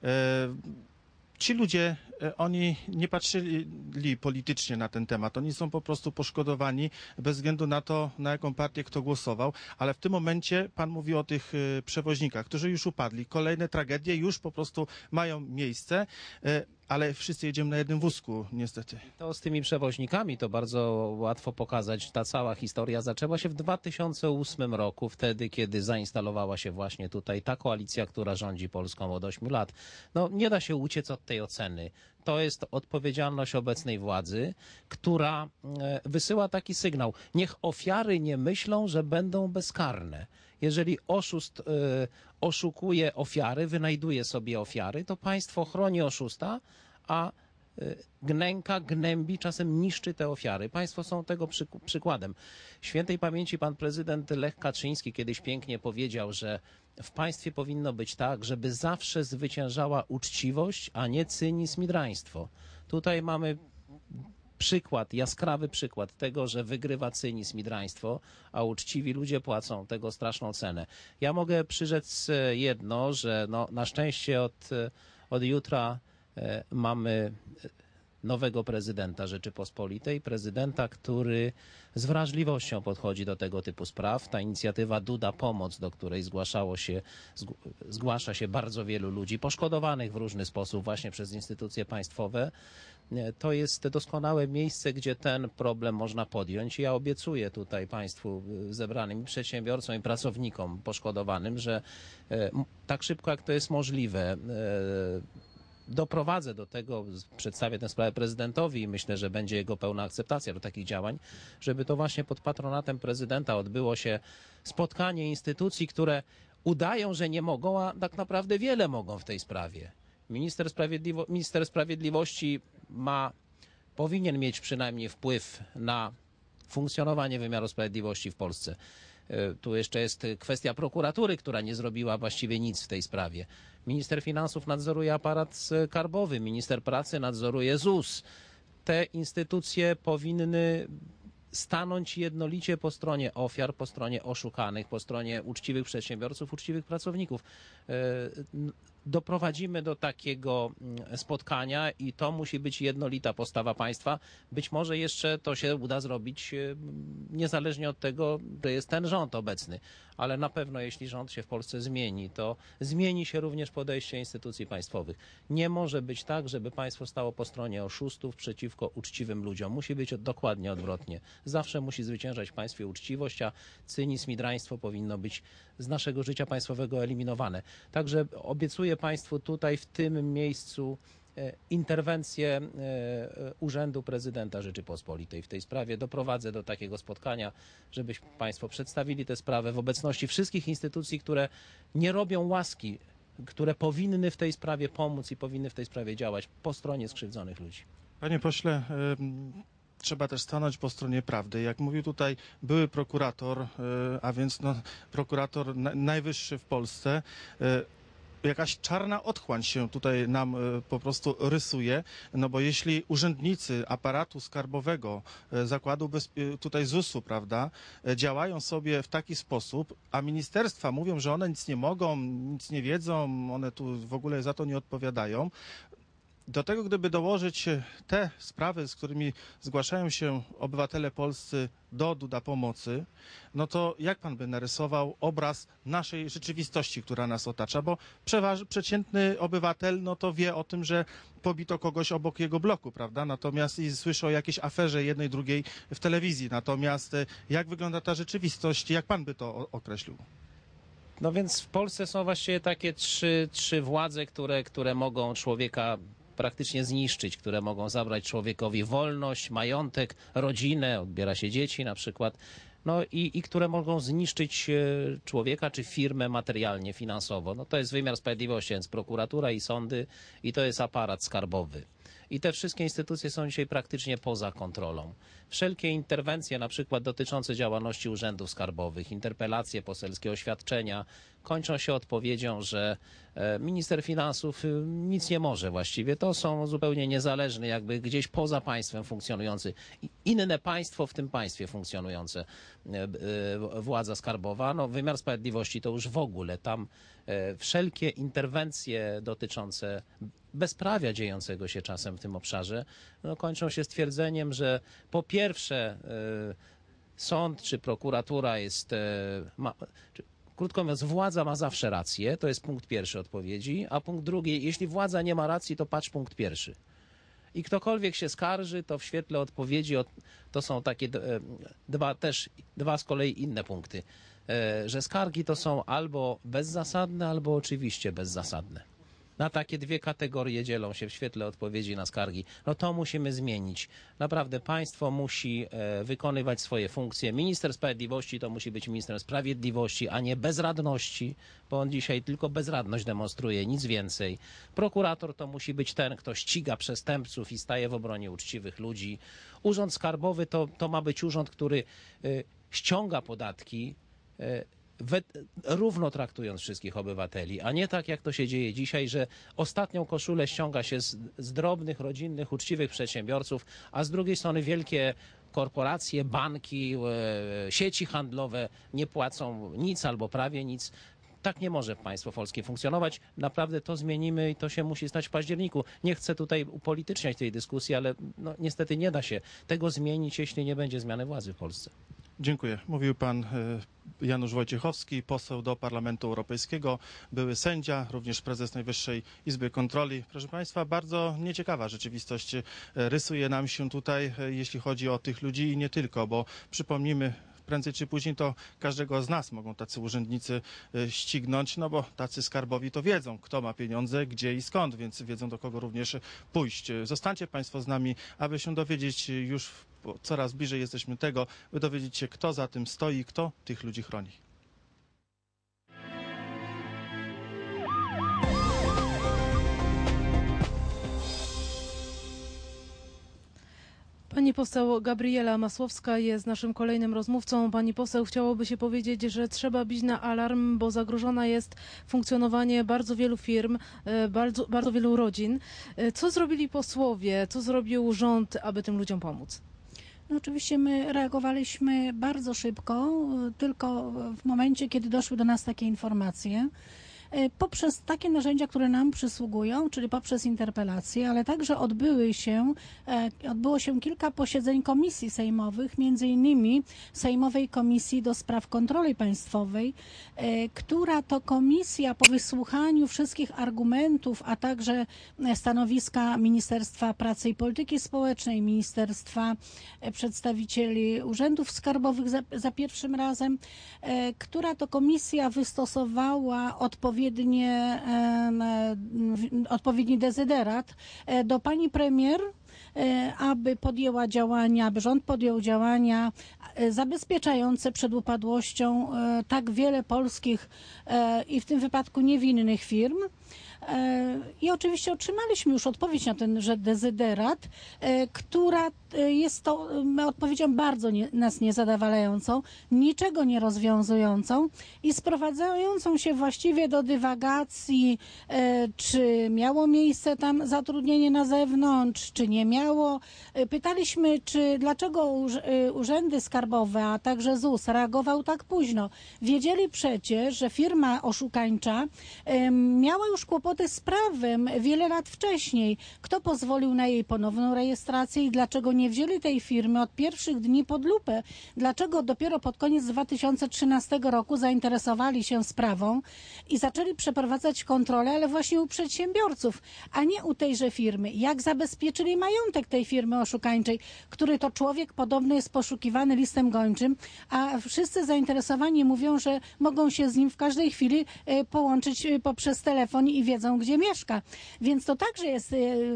Ci ludzie, oni nie patrzyli politycznie na ten temat. Oni są po prostu poszkodowani bez względu na to, na jaką partię kto głosował. Ale w tym momencie pan mówi o tych przewoźnikach, którzy już upadli. Kolejne tragedie już po prostu mają miejsce, ale wszyscy jedziemy na jednym wózku, niestety. To z tymi przewoźnikami to bardzo łatwo pokazać. Ta cała historia zaczęła się w 2008 roku, wtedy, kiedy zainstalowała się właśnie tutaj ta koalicja, która rządzi Polską od 8 lat. No, nie da się uciec od tej oceny. To jest odpowiedzialność obecnej władzy, która wysyła taki sygnał. Niech ofiary nie myślą, że będą bezkarne. Jeżeli oszust oszukuje ofiary, wynajduje sobie ofiary, to państwo chroni oszusta, a gnęka, gnębi, czasem niszczy te ofiary. Państwo są tego przykładem. Świętej pamięci pan prezydent Lech Kaczyński kiedyś pięknie powiedział, że w państwie powinno być tak, żeby zawsze zwyciężała uczciwość, a nie cynizm i draństwo. Tutaj mamy przykład, jaskrawy przykład tego, że wygrywa cynizm i draństwo, a uczciwi ludzie płacą tego straszną cenę. Ja mogę przyrzec jedno, że no, na szczęście od jutra mamy nowego prezydenta Rzeczypospolitej, prezydenta, który z wrażliwością podchodzi do tego typu spraw. Ta inicjatywa Duda Pomoc, do której zgłasza się bardzo wielu ludzi poszkodowanych w różny sposób właśnie przez instytucje państwowe, to jest doskonałe miejsce, gdzie ten problem można podjąć. Ja obiecuję tutaj państwu zebranym, przedsiębiorcom i pracownikom poszkodowanym, że tak szybko jak to jest możliwe, doprowadzę do tego, przedstawię tę sprawę prezydentowi i myślę, że będzie jego pełna akceptacja do takich działań, żeby to właśnie pod patronatem prezydenta odbyło się spotkanie instytucji, które że nie mogą, a tak naprawdę wiele mogą w tej sprawie. Minister Sprawiedliwości powinien mieć przynajmniej wpływ na funkcjonowanie wymiaru sprawiedliwości w Polsce. Tu jeszcze jest kwestia prokuratury, która nie zrobiła właściwie nic w tej sprawie. Minister Finansów nadzoruje aparat skarbowy, minister pracy nadzoruje ZUS. Te instytucje powinny stanąć jednolicie po stronie ofiar, po stronie oszukanych, po stronie uczciwych przedsiębiorców, uczciwych pracowników. Doprowadzimy do takiego spotkania i to musi być jednolita postawa państwa. Być może jeszcze to się uda zrobić niezależnie od tego, że jest ten rząd obecny, ale na pewno jeśli rząd się w Polsce zmieni, to zmieni się również podejście instytucji państwowych. Nie może być tak, żeby państwo stało po stronie oszustów przeciwko uczciwym ludziom. Musi być dokładnie odwrotnie. Zawsze musi zwyciężać w państwie uczciwość, a cynizm i draństwo powinno być z naszego życia państwowego eliminowane. Także obiecuję państwu tutaj w tym miejscu interwencję Urzędu Prezydenta Rzeczypospolitej w tej sprawie. Doprowadzę do takiego spotkania, żebyśmy państwo przedstawili tę sprawę w obecności wszystkich instytucji, które nie robią łaski, które powinny w tej sprawie pomóc i powinny w tej sprawie działać po stronie skrzywdzonych ludzi. Panie pośle, trzeba też stanąć po stronie prawdy. Jak mówił tutaj były prokurator, a więc prokurator najwyższy w Polsce, jakaś czarna otchłań się tutaj nam po prostu rysuje, no bo jeśli urzędnicy aparatu skarbowego, zakładu tutaj ZUS-u, prawda, działają sobie w taki sposób, a ministerstwa mówią, że one nic nie mogą, nic nie wiedzą, one tu w ogóle za to nie odpowiadają. Do tego, gdyby dołożyć te sprawy, z którymi zgłaszają się obywatele polscy do Duda Pomocy, no to jak pan by narysował obraz naszej rzeczywistości, która nas otacza? Bo przeciętny obywatel, no to wie o tym, że pobito kogoś obok jego bloku, prawda? Natomiast i słyszy o jakiejś aferze jednej, drugiej w telewizji. Natomiast jak wygląda ta rzeczywistość? Jak pan by to określił? No więc w Polsce są właściwie takie trzy władze, które mogą człowieka praktycznie zniszczyć, które mogą zabrać człowiekowi wolność, majątek, rodzinę, odbiera się dzieci na przykład, no i które mogą zniszczyć człowieka czy firmę materialnie, finansowo. No to jest wymiar sprawiedliwości, więc prokuratura i sądy i to jest aparat skarbowy. I te wszystkie instytucje są dzisiaj praktycznie poza kontrolą. Wszelkie interwencje, na przykład dotyczące działalności urzędów skarbowych, interpelacje poselskie, oświadczenia, kończą się odpowiedzią, że minister finansów nic nie może właściwie. To są zupełnie niezależne, jakby gdzieś poza państwem funkcjonujący, inne państwo w tym państwie funkcjonujące władza skarbowa. No, wymiar sprawiedliwości to już w ogóle. Tam wszelkie interwencje dotyczące bezprawia dziejącego się czasem w tym obszarze, no, kończą się stwierdzeniem, że po pierwsze sąd czy prokuratura jest, krótko mówiąc, władza ma zawsze rację, to jest punkt pierwszy odpowiedzi, a punkt drugi, jeśli władza nie ma racji, to patrz punkt pierwszy. I ktokolwiek się skarży, to w świetle odpowiedzi, to są takie dwa z kolei inne punkty, że skargi to są albo bezzasadne, albo oczywiście bezzasadne. Na takie dwie kategorie dzielą się w świetle odpowiedzi na skargi. No to musimy zmienić. Naprawdę państwo musi wykonywać swoje funkcje. Minister sprawiedliwości to musi być ministrem sprawiedliwości, a nie bezradności, bo on dzisiaj tylko bezradność demonstruje, nic więcej. Prokurator to musi być ten, kto ściga przestępców i staje w obronie uczciwych ludzi. Urząd skarbowy to ma być urząd, który ściąga podatki, równo traktując wszystkich obywateli, a nie tak jak to się dzieje dzisiaj, że ostatnią koszulę ściąga się z drobnych, rodzinnych, uczciwych przedsiębiorców, a z drugiej strony wielkie korporacje, banki, sieci handlowe nie płacą nic albo prawie nic. Tak nie może państwo polskie funkcjonować. Naprawdę to zmienimy i to się musi stać w październiku. Nie chcę tutaj upolityczniać tej dyskusji, ale no, niestety nie da się tego zmienić, jeśli nie będzie zmiany władzy w Polsce. Dziękuję. Mówił pan Janusz Wojciechowski, poseł do Parlamentu Europejskiego, były sędzia, również prezes Najwyższej Izby Kontroli. Proszę państwa, bardzo nieciekawa rzeczywistość rysuje nam się tutaj, jeśli chodzi o tych ludzi i nie tylko, bo przypomnijmy, prędzej czy później to każdego z nas mogą tacy urzędnicy ścignąć, no bo tacy skarbowi to wiedzą, kto ma pieniądze, gdzie i skąd, więc wiedzą, do kogo również pójść. Zostańcie państwo z nami, aby się dowiedzieć już, bo coraz bliżej jesteśmy tego, by dowiedzieć się, kto za tym stoi, kto tych ludzi chroni. Pani poseł Gabriela Masłowska jest naszym kolejnym rozmówcą. Pani poseł, chciałoby się powiedzieć, że trzeba bić na alarm, bo zagrożone jest funkcjonowanie bardzo wielu firm, bardzo wielu rodzin. Co zrobili posłowie, co zrobił rząd, aby tym ludziom pomóc? No oczywiście my reagowaliśmy bardzo szybko, tylko w momencie, kiedy doszły do nas takie informacje, poprzez takie narzędzia, które nam przysługują, czyli poprzez interpelacje, ale także odbyło się kilka posiedzeń komisji sejmowych, między innymi Sejmowej Komisji do Spraw Kontroli Państwowej, która to komisja po wysłuchaniu wszystkich argumentów, a także stanowiska Ministerstwa Pracy i Polityki Społecznej, Ministerstwa, przedstawicieli urzędów skarbowych za pierwszym razem, która to komisja wystosowała odpowiedni dezyderat do pani premier, aby podjęła działania, aby rząd podjął działania zabezpieczające przed upadłością tak wiele polskich i w tym wypadku niewinnych firm. I oczywiście otrzymaliśmy już odpowiedź na tenże dezyderat, która jest to odpowiedzią bardzo nas niezadowalającą, niczego nie rozwiązującą i sprowadzającą się właściwie do dywagacji, czy miało miejsce tam zatrudnienie na zewnątrz, czy nie miało. Pytaliśmy, dlaczego urzędy skarbowe, a także ZUS reagował tak późno. Wiedzieli przecież, że firma oszukańcza miała już kłopoty z prawem wiele lat wcześniej. Kto pozwolił na jej ponowną rejestrację i dlaczego nie wzięli tej firmy od pierwszych dni pod lupę? Dlaczego dopiero pod koniec 2013 roku zainteresowali się sprawą i zaczęli przeprowadzać kontrolę, ale właśnie u przedsiębiorców, a nie u tejże firmy? Jak zabezpieczyli majątek tej firmy oszukańczej, który to człowiek podobno jest poszukiwany listem gończym, a wszyscy zainteresowani mówią, że mogą się z nim w każdej chwili połączyć poprzez telefon i wiedzą, gdzie mieszka. Więc to także jest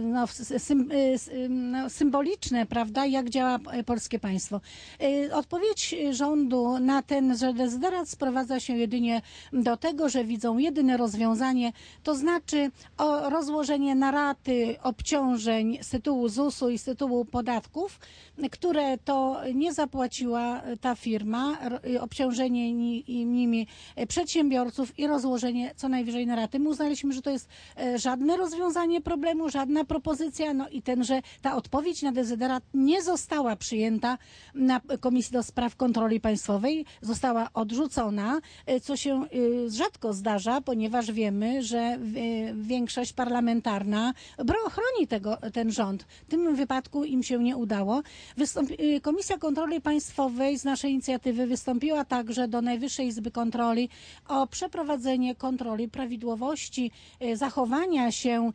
symboliczne, prawda, jak działa polskie państwo. Odpowiedź rządu na tenże dezyderat sprowadza się jedynie do tego, że widzą jedyne rozwiązanie, to znaczy rozłożenie na raty obciążeń z tytułu ZUS-u i z tytułu podatków, które to nie zapłaciła ta firma, obciążenie nimi przedsiębiorców i rozłożenie co najwyżej na raty. My uznaliśmy, że to jest żadne rozwiązanie problemu, żadna propozycja, no i ta odpowiedź na dezyderat nie została przyjęta na Komisji do Spraw Kontroli Państwowej, została odrzucona, co się rzadko zdarza, ponieważ wiemy, że większość parlamentarna chroni ten rząd. W tym wypadku im się nie udało. Komisja Kontroli Państwowej z naszej inicjatywy wystąpiła także do Najwyższej Izby Kontroli o przeprowadzenie kontroli prawidłowości zachowania się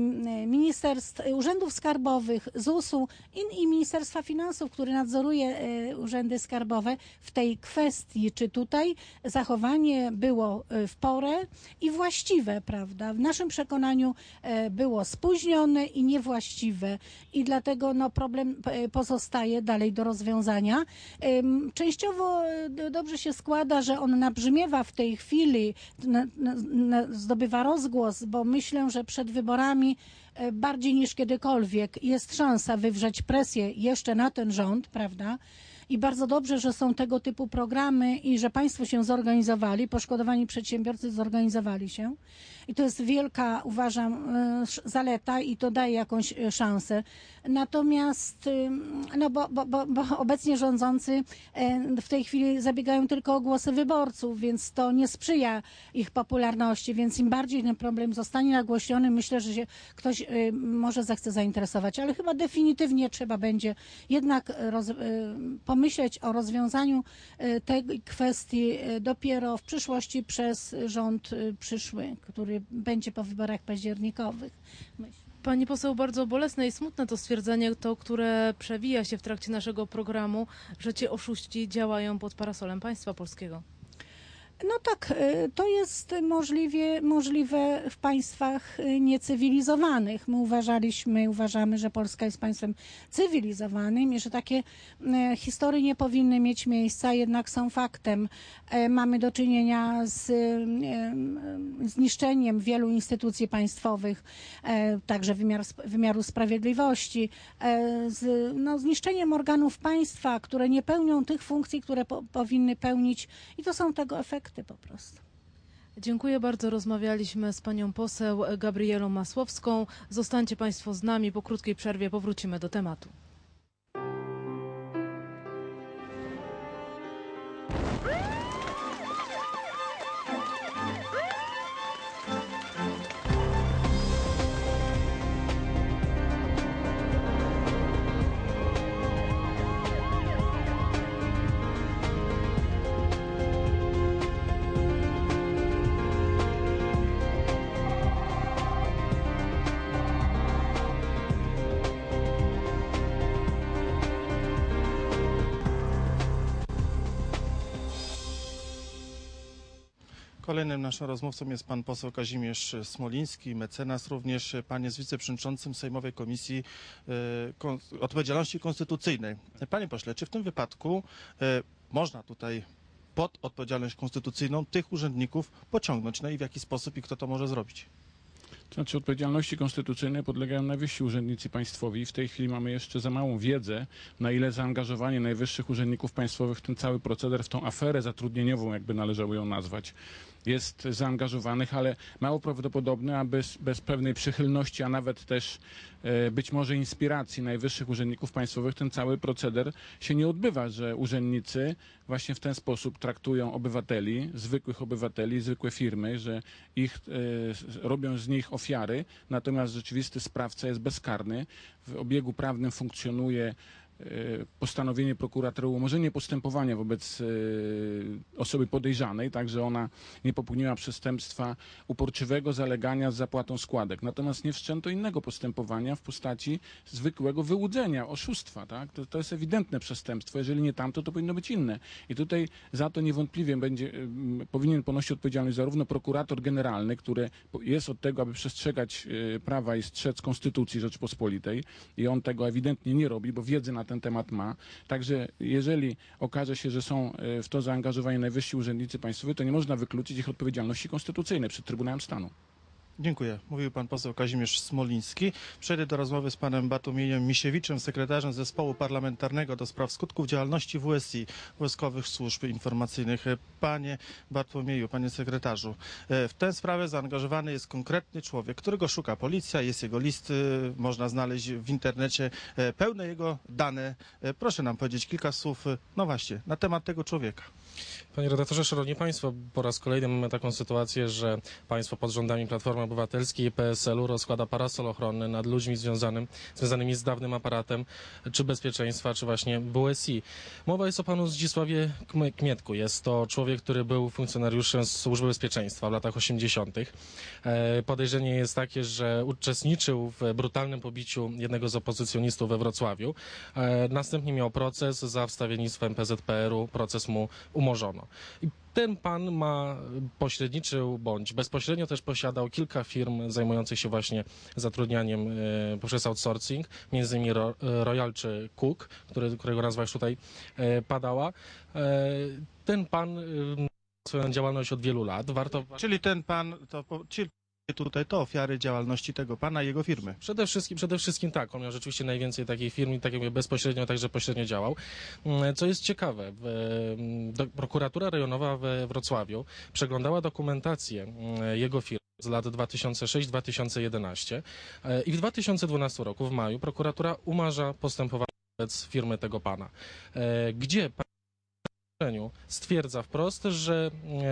urzędów skarbowych, ZUS-u i Ministerstwa Finansów, który nadzoruje urzędy skarbowe w tej kwestii, czy tutaj zachowanie było w porę i właściwe, prawda? W naszym przekonaniu było spóźnione i niewłaściwe i dlatego problem pozostaje dalej do rozwiązania. Częściowo dobrze się składa, że on nabrzmiewa w tej chwili, zdobywa rozgłos, bo myślę, że przed wyborami bardziej niż kiedykolwiek jest szansa wywrzeć presję jeszcze na ten rząd, prawda? I bardzo dobrze, że są tego typu programy i że państwo się zorganizowali, poszkodowani przedsiębiorcy zorganizowali się. I to jest wielka, uważam, zaleta i to daje jakąś szansę. Natomiast, bo obecnie rządzący w tej chwili zabiegają tylko o głosy wyborców, więc to nie sprzyja ich popularności, więc im bardziej ten problem zostanie nagłośniony, myślę, że się ktoś może zechce zainteresować, ale chyba definitywnie trzeba będzie jednak pomyśleć o rozwiązaniu tej kwestii dopiero w przyszłości przez rząd przyszły, który będzie po wyborach październikowych. Pani poseł, bardzo bolesne i smutne to stwierdzenie, które przewija się w trakcie naszego programu, że ci oszuści działają pod parasolem państwa polskiego. No tak, to jest możliwe w państwach niecywilizowanych. My uważamy, że Polska jest państwem cywilizowanym i że takie historie nie powinny mieć miejsca, jednak są faktem. Mamy do czynienia z niszczeniem wielu instytucji państwowych, także wymiaru sprawiedliwości, z niszczeniem organów państwa, które nie pełnią tych funkcji, które powinny pełnić i to są tego efekty po prostu. Dziękuję bardzo. Rozmawialiśmy z panią poseł Gabrielą Masłowską. Zostańcie państwo z nami. Po krótkiej przerwie powrócimy do tematu. Kolejnym naszym rozmówcą jest pan poseł Kazimierz Smoliński, mecenas również. Pan jest wiceprzewodniczącym Sejmowej Komisji Odpowiedzialności Konstytucyjnej. Panie pośle, czy w tym wypadku można tutaj pod odpowiedzialność konstytucyjną tych urzędników pociągnąć? No i w jaki sposób i kto to może zrobić? To znaczy odpowiedzialności konstytucyjnej podlegają najwyżsi urzędnicy państwowi. W tej chwili mamy jeszcze za małą wiedzę, na ile zaangażowanie najwyższych urzędników państwowych w ten cały proceder, w tą aferę zatrudnieniową, jakby należało ją nazwać, jest zaangażowanych, ale mało prawdopodobne, aby bez pewnej przychylności, a nawet też być może inspiracji najwyższych urzędników państwowych ten cały proceder się nie odbywa, że urzędnicy właśnie w ten sposób traktują obywateli, zwykłe firmy, że robią z nich ofiary, natomiast rzeczywisty sprawca jest bezkarny. W obiegu prawnym funkcjonuje postanowienie prokuratora o umorzeniu postępowania wobec osoby podejrzanej, tak, że ona nie popełniła przestępstwa uporczywego zalegania z zapłatą składek. Natomiast nie wszczęto innego postępowania w postaci zwykłego wyłudzenia, oszustwa. Tak? To jest ewidentne przestępstwo. Jeżeli nie tamto, to powinno być inne. I tutaj za to niewątpliwie powinien ponosić odpowiedzialność zarówno prokurator generalny, który jest od tego, aby przestrzegać prawa i strzec Konstytucji Rzeczypospolitej, i on tego ewidentnie nie robi, bo wiedzy na ten temat ma. Także jeżeli okaże się, że są w to zaangażowani najwyżsi urzędnicy państwowi, to nie można wykluczyć ich odpowiedzialności konstytucyjnej przed Trybunałem Stanu. Dziękuję. Mówił pan poseł Kazimierz Smoliński. Przejdę do rozmowy z panem Bartłomiejem Misiewiczem, sekretarzem Zespołu Parlamentarnego do Spraw Skutków Działalności WSI, Wojskowych Służb Informacyjnych. Panie Bartłomieju, panie sekretarzu, w tę sprawę zaangażowany jest konkretny człowiek, którego szuka policja, jest jego list, można znaleźć w internecie, pełne jego dane. Proszę nam powiedzieć kilka słów, no właśnie, na temat tego człowieka. Panie redaktorze, szanowni państwo, po raz kolejny mamy taką sytuację, że państwo pod rządami Platformy Obywatelskiej i PSL-u rozkłada parasol ochronny nad ludźmi związanymi z dawnym aparatem, czy bezpieczeństwa, czy właśnie WSI. Mowa jest o panu Zdzisławie Kmietku. Jest to człowiek, który był funkcjonariuszem Służby Bezpieczeństwa w latach 80. Podejrzenie jest takie, że uczestniczył w brutalnym pobiciu jednego z opozycjonistów we Wrocławiu. Następnie miał proces za wstawiennictwem PZPR-u, proces mu umorzono. I ten pan pośredniczył bądź bezpośrednio też posiadał kilka firm zajmujących się właśnie zatrudnianiem poprzez outsourcing, między innymi Royal czy Cook, którego nazwa już tutaj padała. Ten pan swoją działalność od wielu lat. Czyli ten pan, to ofiary działalności tego pana i jego firmy. Przede wszystkim tak, on miał rzeczywiście najwięcej takich firm i tak jakby bezpośrednio, także pośrednio działał. Co jest ciekawe, prokuratura rejonowa we Wrocławiu przeglądała dokumentację jego firm z lat 2006-2011 i w 2012 roku w maju prokuratura umarza postępowanie wobec firmy tego pana, gdzie stwierdza wprost, że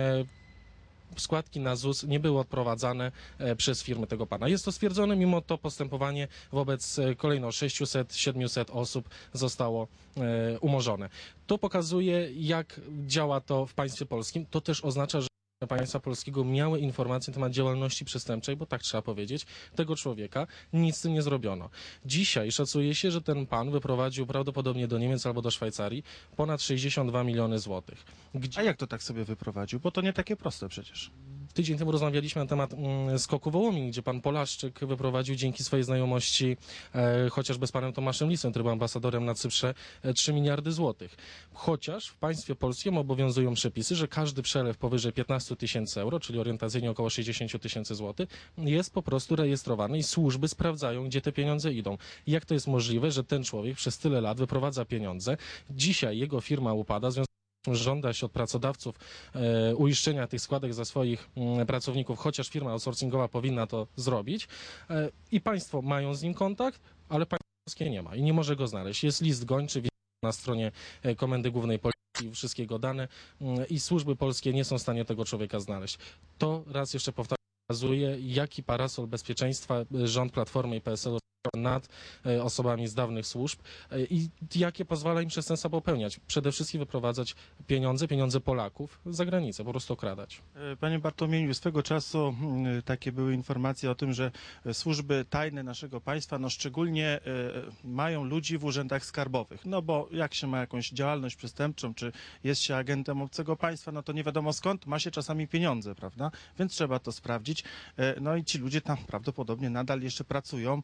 składki na ZUS nie były odprowadzane przez firmy tego pana. Jest to stwierdzone, mimo to postępowanie wobec kolejno 600-700 osób zostało umorzone. To pokazuje, jak działa to w państwie polskim. To też oznacza, że państwa polskiego miały informacje na temat działalności przestępczej, bo tak trzeba powiedzieć, tego człowieka. Nic z tym nie zrobiono. Dzisiaj szacuje się, że ten pan wyprowadził prawdopodobnie do Niemiec albo do Szwajcarii ponad 62 miliony złotych. A jak to tak sobie wyprowadził? Bo to nie takie proste przecież. Tydzień temu rozmawialiśmy na temat skoku Wołomin, gdzie pan Polaszczyk wyprowadził dzięki swojej znajomości chociażby z panem Tomaszem Lisem, który był ambasadorem na Cyprze, 3 miliardy złotych. Chociaż w państwie polskim obowiązują przepisy, że każdy przelew powyżej 15 tysięcy euro, czyli orientacyjnie około 60 tysięcy złotych, jest po prostu rejestrowany i służby sprawdzają, gdzie te pieniądze idą. Jak to jest możliwe, że ten człowiek przez tyle lat wyprowadza pieniądze, dzisiaj jego firma upada, żąda się od pracodawców uiszczenia tych składek za swoich pracowników, chociaż firma outsourcingowa powinna to zrobić i państwo mają z nim kontakt, ale państwo polskie nie ma i nie może go znaleźć. Jest list gończy na stronie Komendy Głównej Policji, wszystkie jego dane i służby polskie nie są w stanie tego człowieka znaleźć. To raz jeszcze pokazuje, jaki parasol bezpieczeństwa rząd Platformy i PSL nad osobami z dawnych służb i jakie pozwala im przestępstwa popełniać. Przede wszystkim wyprowadzać pieniądze Polaków za granicę, po prostu okradać. Panie Bartłomieju, swego czasu takie były informacje o tym, że służby tajne naszego państwa szczególnie mają ludzi w urzędach skarbowych. No bo jak się ma jakąś działalność przestępczą, czy jest się agentem obcego państwa, no to nie wiadomo skąd ma się czasami pieniądze, prawda? Więc trzeba to sprawdzić. No i ci ludzie tam prawdopodobnie nadal jeszcze pracują.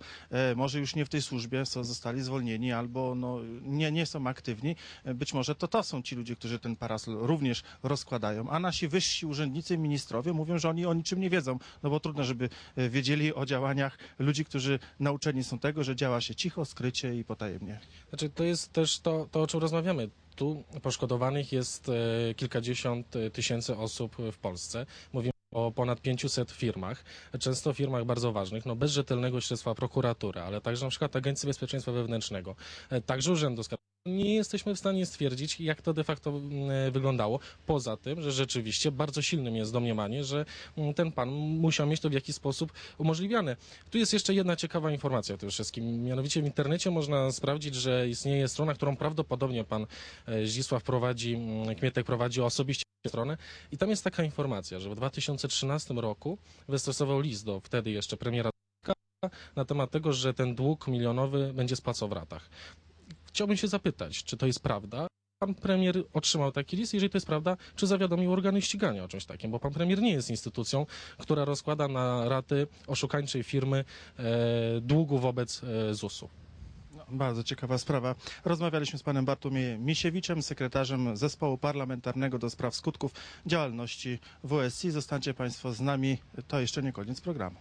może już nie w tej służbie, zostali zwolnieni albo no, nie są aktywni. Być może to są ci ludzie, którzy ten parasol również rozkładają, a nasi wyżsi urzędnicy, ministrowie mówią, że oni o niczym nie wiedzą, no bo trudno, żeby wiedzieli o działaniach ludzi, którzy nauczeni są tego, że działa się cicho, skrycie i potajemnie. Znaczy, to jest też to, o czym rozmawiamy. Tu poszkodowanych jest kilkadziesiąt tysięcy osób w Polsce. Mówimy o ponad 500 firmach, często firmach bardzo ważnych, no bez rzetelnego śledztwa prokuratury, ale także na przykład Agencji Bezpieczeństwa Wewnętrznego, także Urzędu Skarbowego. Nie jesteśmy w stanie stwierdzić, jak to de facto wyglądało, poza tym, że rzeczywiście bardzo silnym jest domniemanie, że ten pan musiał mieć to w jakiś sposób umożliwiane. Tu jest jeszcze jedna ciekawa informacja o tym wszystkim. Mianowicie w internecie można sprawdzić, że istnieje strona, którą prawdopodobnie pan Zdzisław Kmietek prowadzi osobiście stronę i tam jest taka informacja, że w 2013 roku wystosował list do wtedy jeszcze premiera na temat tego, że ten dług milionowy będzie spłacał w ratach. Chciałbym się zapytać, czy to jest prawda? Pan premier otrzymał taki list, jeżeli to jest prawda, czy zawiadomił organy ścigania o czymś takim? Bo pan premier nie jest instytucją, która rozkłada na raty oszukańczej firmy długu wobec ZUS-u. No, bardzo ciekawa sprawa. Rozmawialiśmy z panem Bartłomiejem Misiewiczem, sekretarzem Zespołu Parlamentarnego do Spraw Skutków Działalności WSI. Zostańcie państwo z nami, to jeszcze nie koniec programu.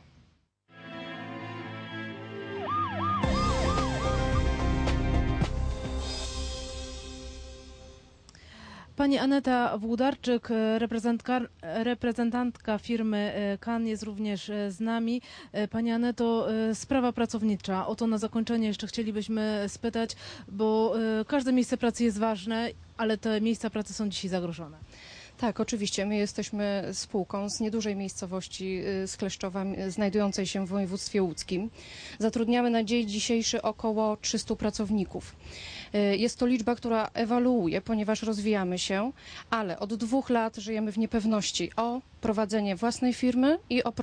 Pani Aneta Włodarczyk, reprezentantka firmy KAN jest również z nami. Pani Aneto, sprawa pracownicza. O to na zakończenie jeszcze chcielibyśmy spytać, bo każde miejsce pracy jest ważne, ale te miejsca pracy są dzisiaj zagrożone. Tak, oczywiście. My jesteśmy spółką z niedużej miejscowości z Kleszczowa, znajdującej się w województwie łódzkim. Zatrudniamy na dzień dzisiejszy około 300 pracowników. Jest to liczba, która ewoluuje, ponieważ rozwijamy się, ale od 2 lat żyjemy w niepewności o prowadzenie własnej firmy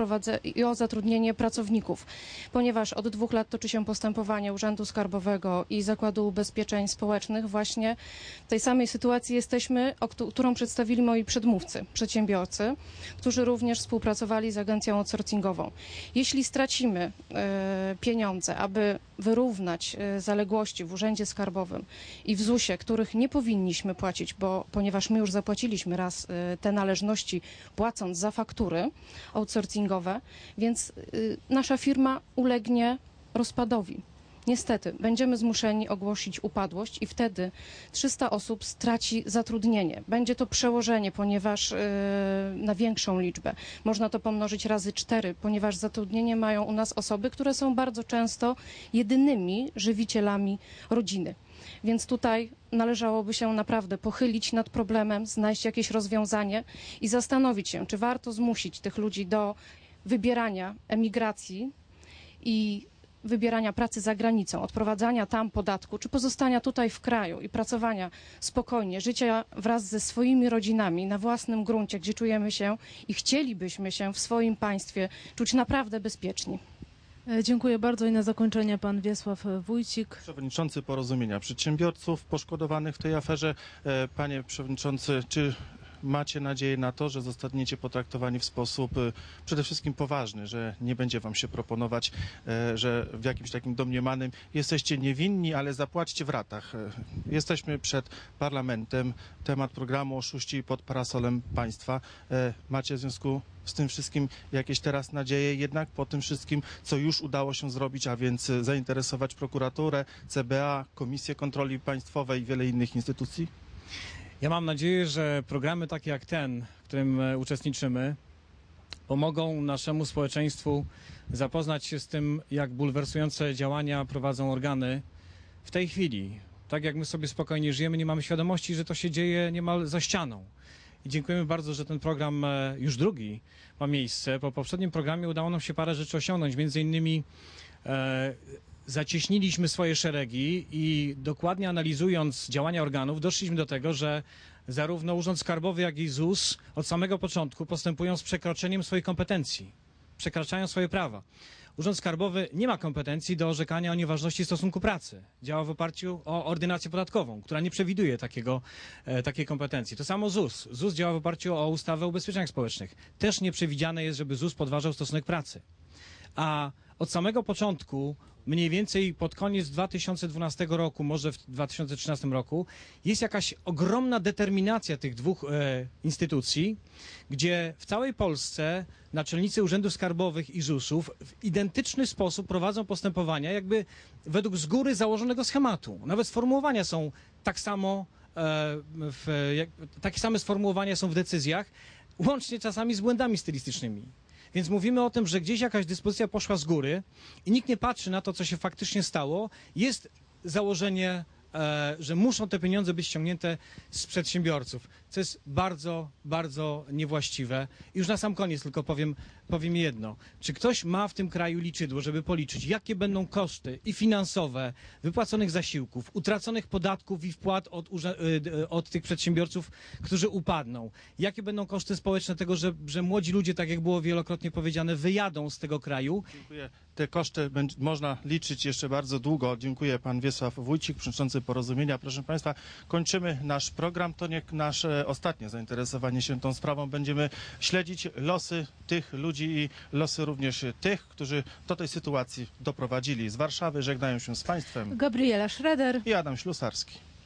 i o zatrudnienie pracowników, ponieważ od 2 lat toczy się postępowanie Urzędu Skarbowego i Zakładu Ubezpieczeń Społecznych. Właśnie w tej samej sytuacji jesteśmy, którą przedstawili moi przedmówcy, przedsiębiorcy, którzy również współpracowali z agencją outsourcingową. Jeśli stracimy pieniądze, aby wyrównać zaległości w Urzędzie Skarbowym i w ZUS-ie, których nie powinniśmy płacić, ponieważ my już zapłaciliśmy raz te należności, płacąc za faktury outsourcingowe, więc nasza firma ulegnie rozpadowi. Niestety, będziemy zmuszeni ogłosić upadłość i wtedy 300 osób straci zatrudnienie. Będzie to przełożenie, ponieważ na większą liczbę. Można to pomnożyć razy 4, ponieważ zatrudnienie mają u nas osoby, które są bardzo często jedynymi żywicielami rodziny. Więc tutaj należałoby się naprawdę pochylić nad problemem, znaleźć jakieś rozwiązanie i zastanowić się, czy warto zmusić tych ludzi do wybierania emigracji i wybierania pracy za granicą, odprowadzania tam podatku, czy pozostania tutaj w kraju i pracowania spokojnie, życia wraz ze swoimi rodzinami na własnym gruncie, gdzie czujemy się i chcielibyśmy się w swoim państwie czuć naprawdę bezpieczni. Dziękuję bardzo i na zakończenie pan Wiesław Wójcik. Przewodniczący Porozumienia Przedsiębiorców poszkodowanych w tej aferze. Panie przewodniczący, czy macie nadzieję na to, że zostaniecie potraktowani w sposób przede wszystkim poważny, że nie będzie wam się proponować, że w jakimś takim domniemanym jesteście niewinni, ale zapłaćcie w ratach. Jesteśmy przed parlamentem, temat programu Oszuści pod parasolem państwa. Macie w związku z tym wszystkim jakieś teraz nadzieje jednak po tym wszystkim, co już udało się zrobić, a więc zainteresować prokuraturę, CBA, Komisję Kontroli Państwowej i wiele innych instytucji? Ja mam nadzieję, że programy takie jak ten, w którym uczestniczymy, pomogą naszemu społeczeństwu zapoznać się z tym, jak bulwersujące działania prowadzą organy w tej chwili. Tak jak my sobie spokojnie żyjemy, nie mamy świadomości, że to się dzieje niemal za ścianą. I dziękujemy bardzo, że ten program już drugi ma miejsce. Po poprzednim programie udało nam się parę rzeczy osiągnąć, między innymi zacieśniliśmy swoje szeregi i dokładnie analizując działania organów doszliśmy do tego, że zarówno Urząd Skarbowy, jak i ZUS od samego początku postępują z przekroczeniem swoich kompetencji, przekraczają swoje prawa. Urząd Skarbowy nie ma kompetencji do orzekania o nieważności stosunku pracy. Działa w oparciu o ordynację podatkową, która nie przewiduje takiej kompetencji. To samo ZUS. ZUS działa w oparciu o ustawę o ubezpieczeniach społecznych. Też nie przewidziane jest, żeby ZUS podważał stosunek pracy. A od samego początku, mniej więcej pod koniec 2012 roku, może w 2013 roku, jest jakaś ogromna determinacja tych dwóch instytucji, gdzie w całej Polsce naczelnicy urzędów skarbowych i ZUS-ów w identyczny sposób prowadzą postępowania, jakby według z góry założonego schematu. Nawet sformułowania są tak samo, takie same sformułowania są w decyzjach, łącznie czasami z błędami stylistycznymi. Więc mówimy o tym, że gdzieś jakaś dyspozycja poszła z góry i nikt nie patrzy na to, co się faktycznie stało. Jest założenie, że muszą te pieniądze być ściągnięte z przedsiębiorców, co jest bardzo, bardzo niewłaściwe. I już na sam koniec tylko powiem jedno. Czy ktoś ma w tym kraju liczydło, żeby policzyć, jakie będą koszty i finansowe wypłaconych zasiłków, utraconych podatków i wpłat od tych przedsiębiorców, którzy upadną? Jakie będą koszty społeczne tego, że młodzi ludzie, tak jak było wielokrotnie powiedziane, wyjadą z tego kraju? Dziękuję. Te koszty można liczyć jeszcze bardzo długo. Dziękuję, pan Wiesław Wójcik, przewodniczący Porozumienia. Proszę państwa, kończymy nasz program. To nie nasze ostatnie zainteresowanie się tą sprawą. Będziemy śledzić losy tych ludzi i losy również tych, którzy do tej sytuacji doprowadzili. Z Warszawy żegnają się z państwem Gabriela Schroeder i Adam Ślusarski.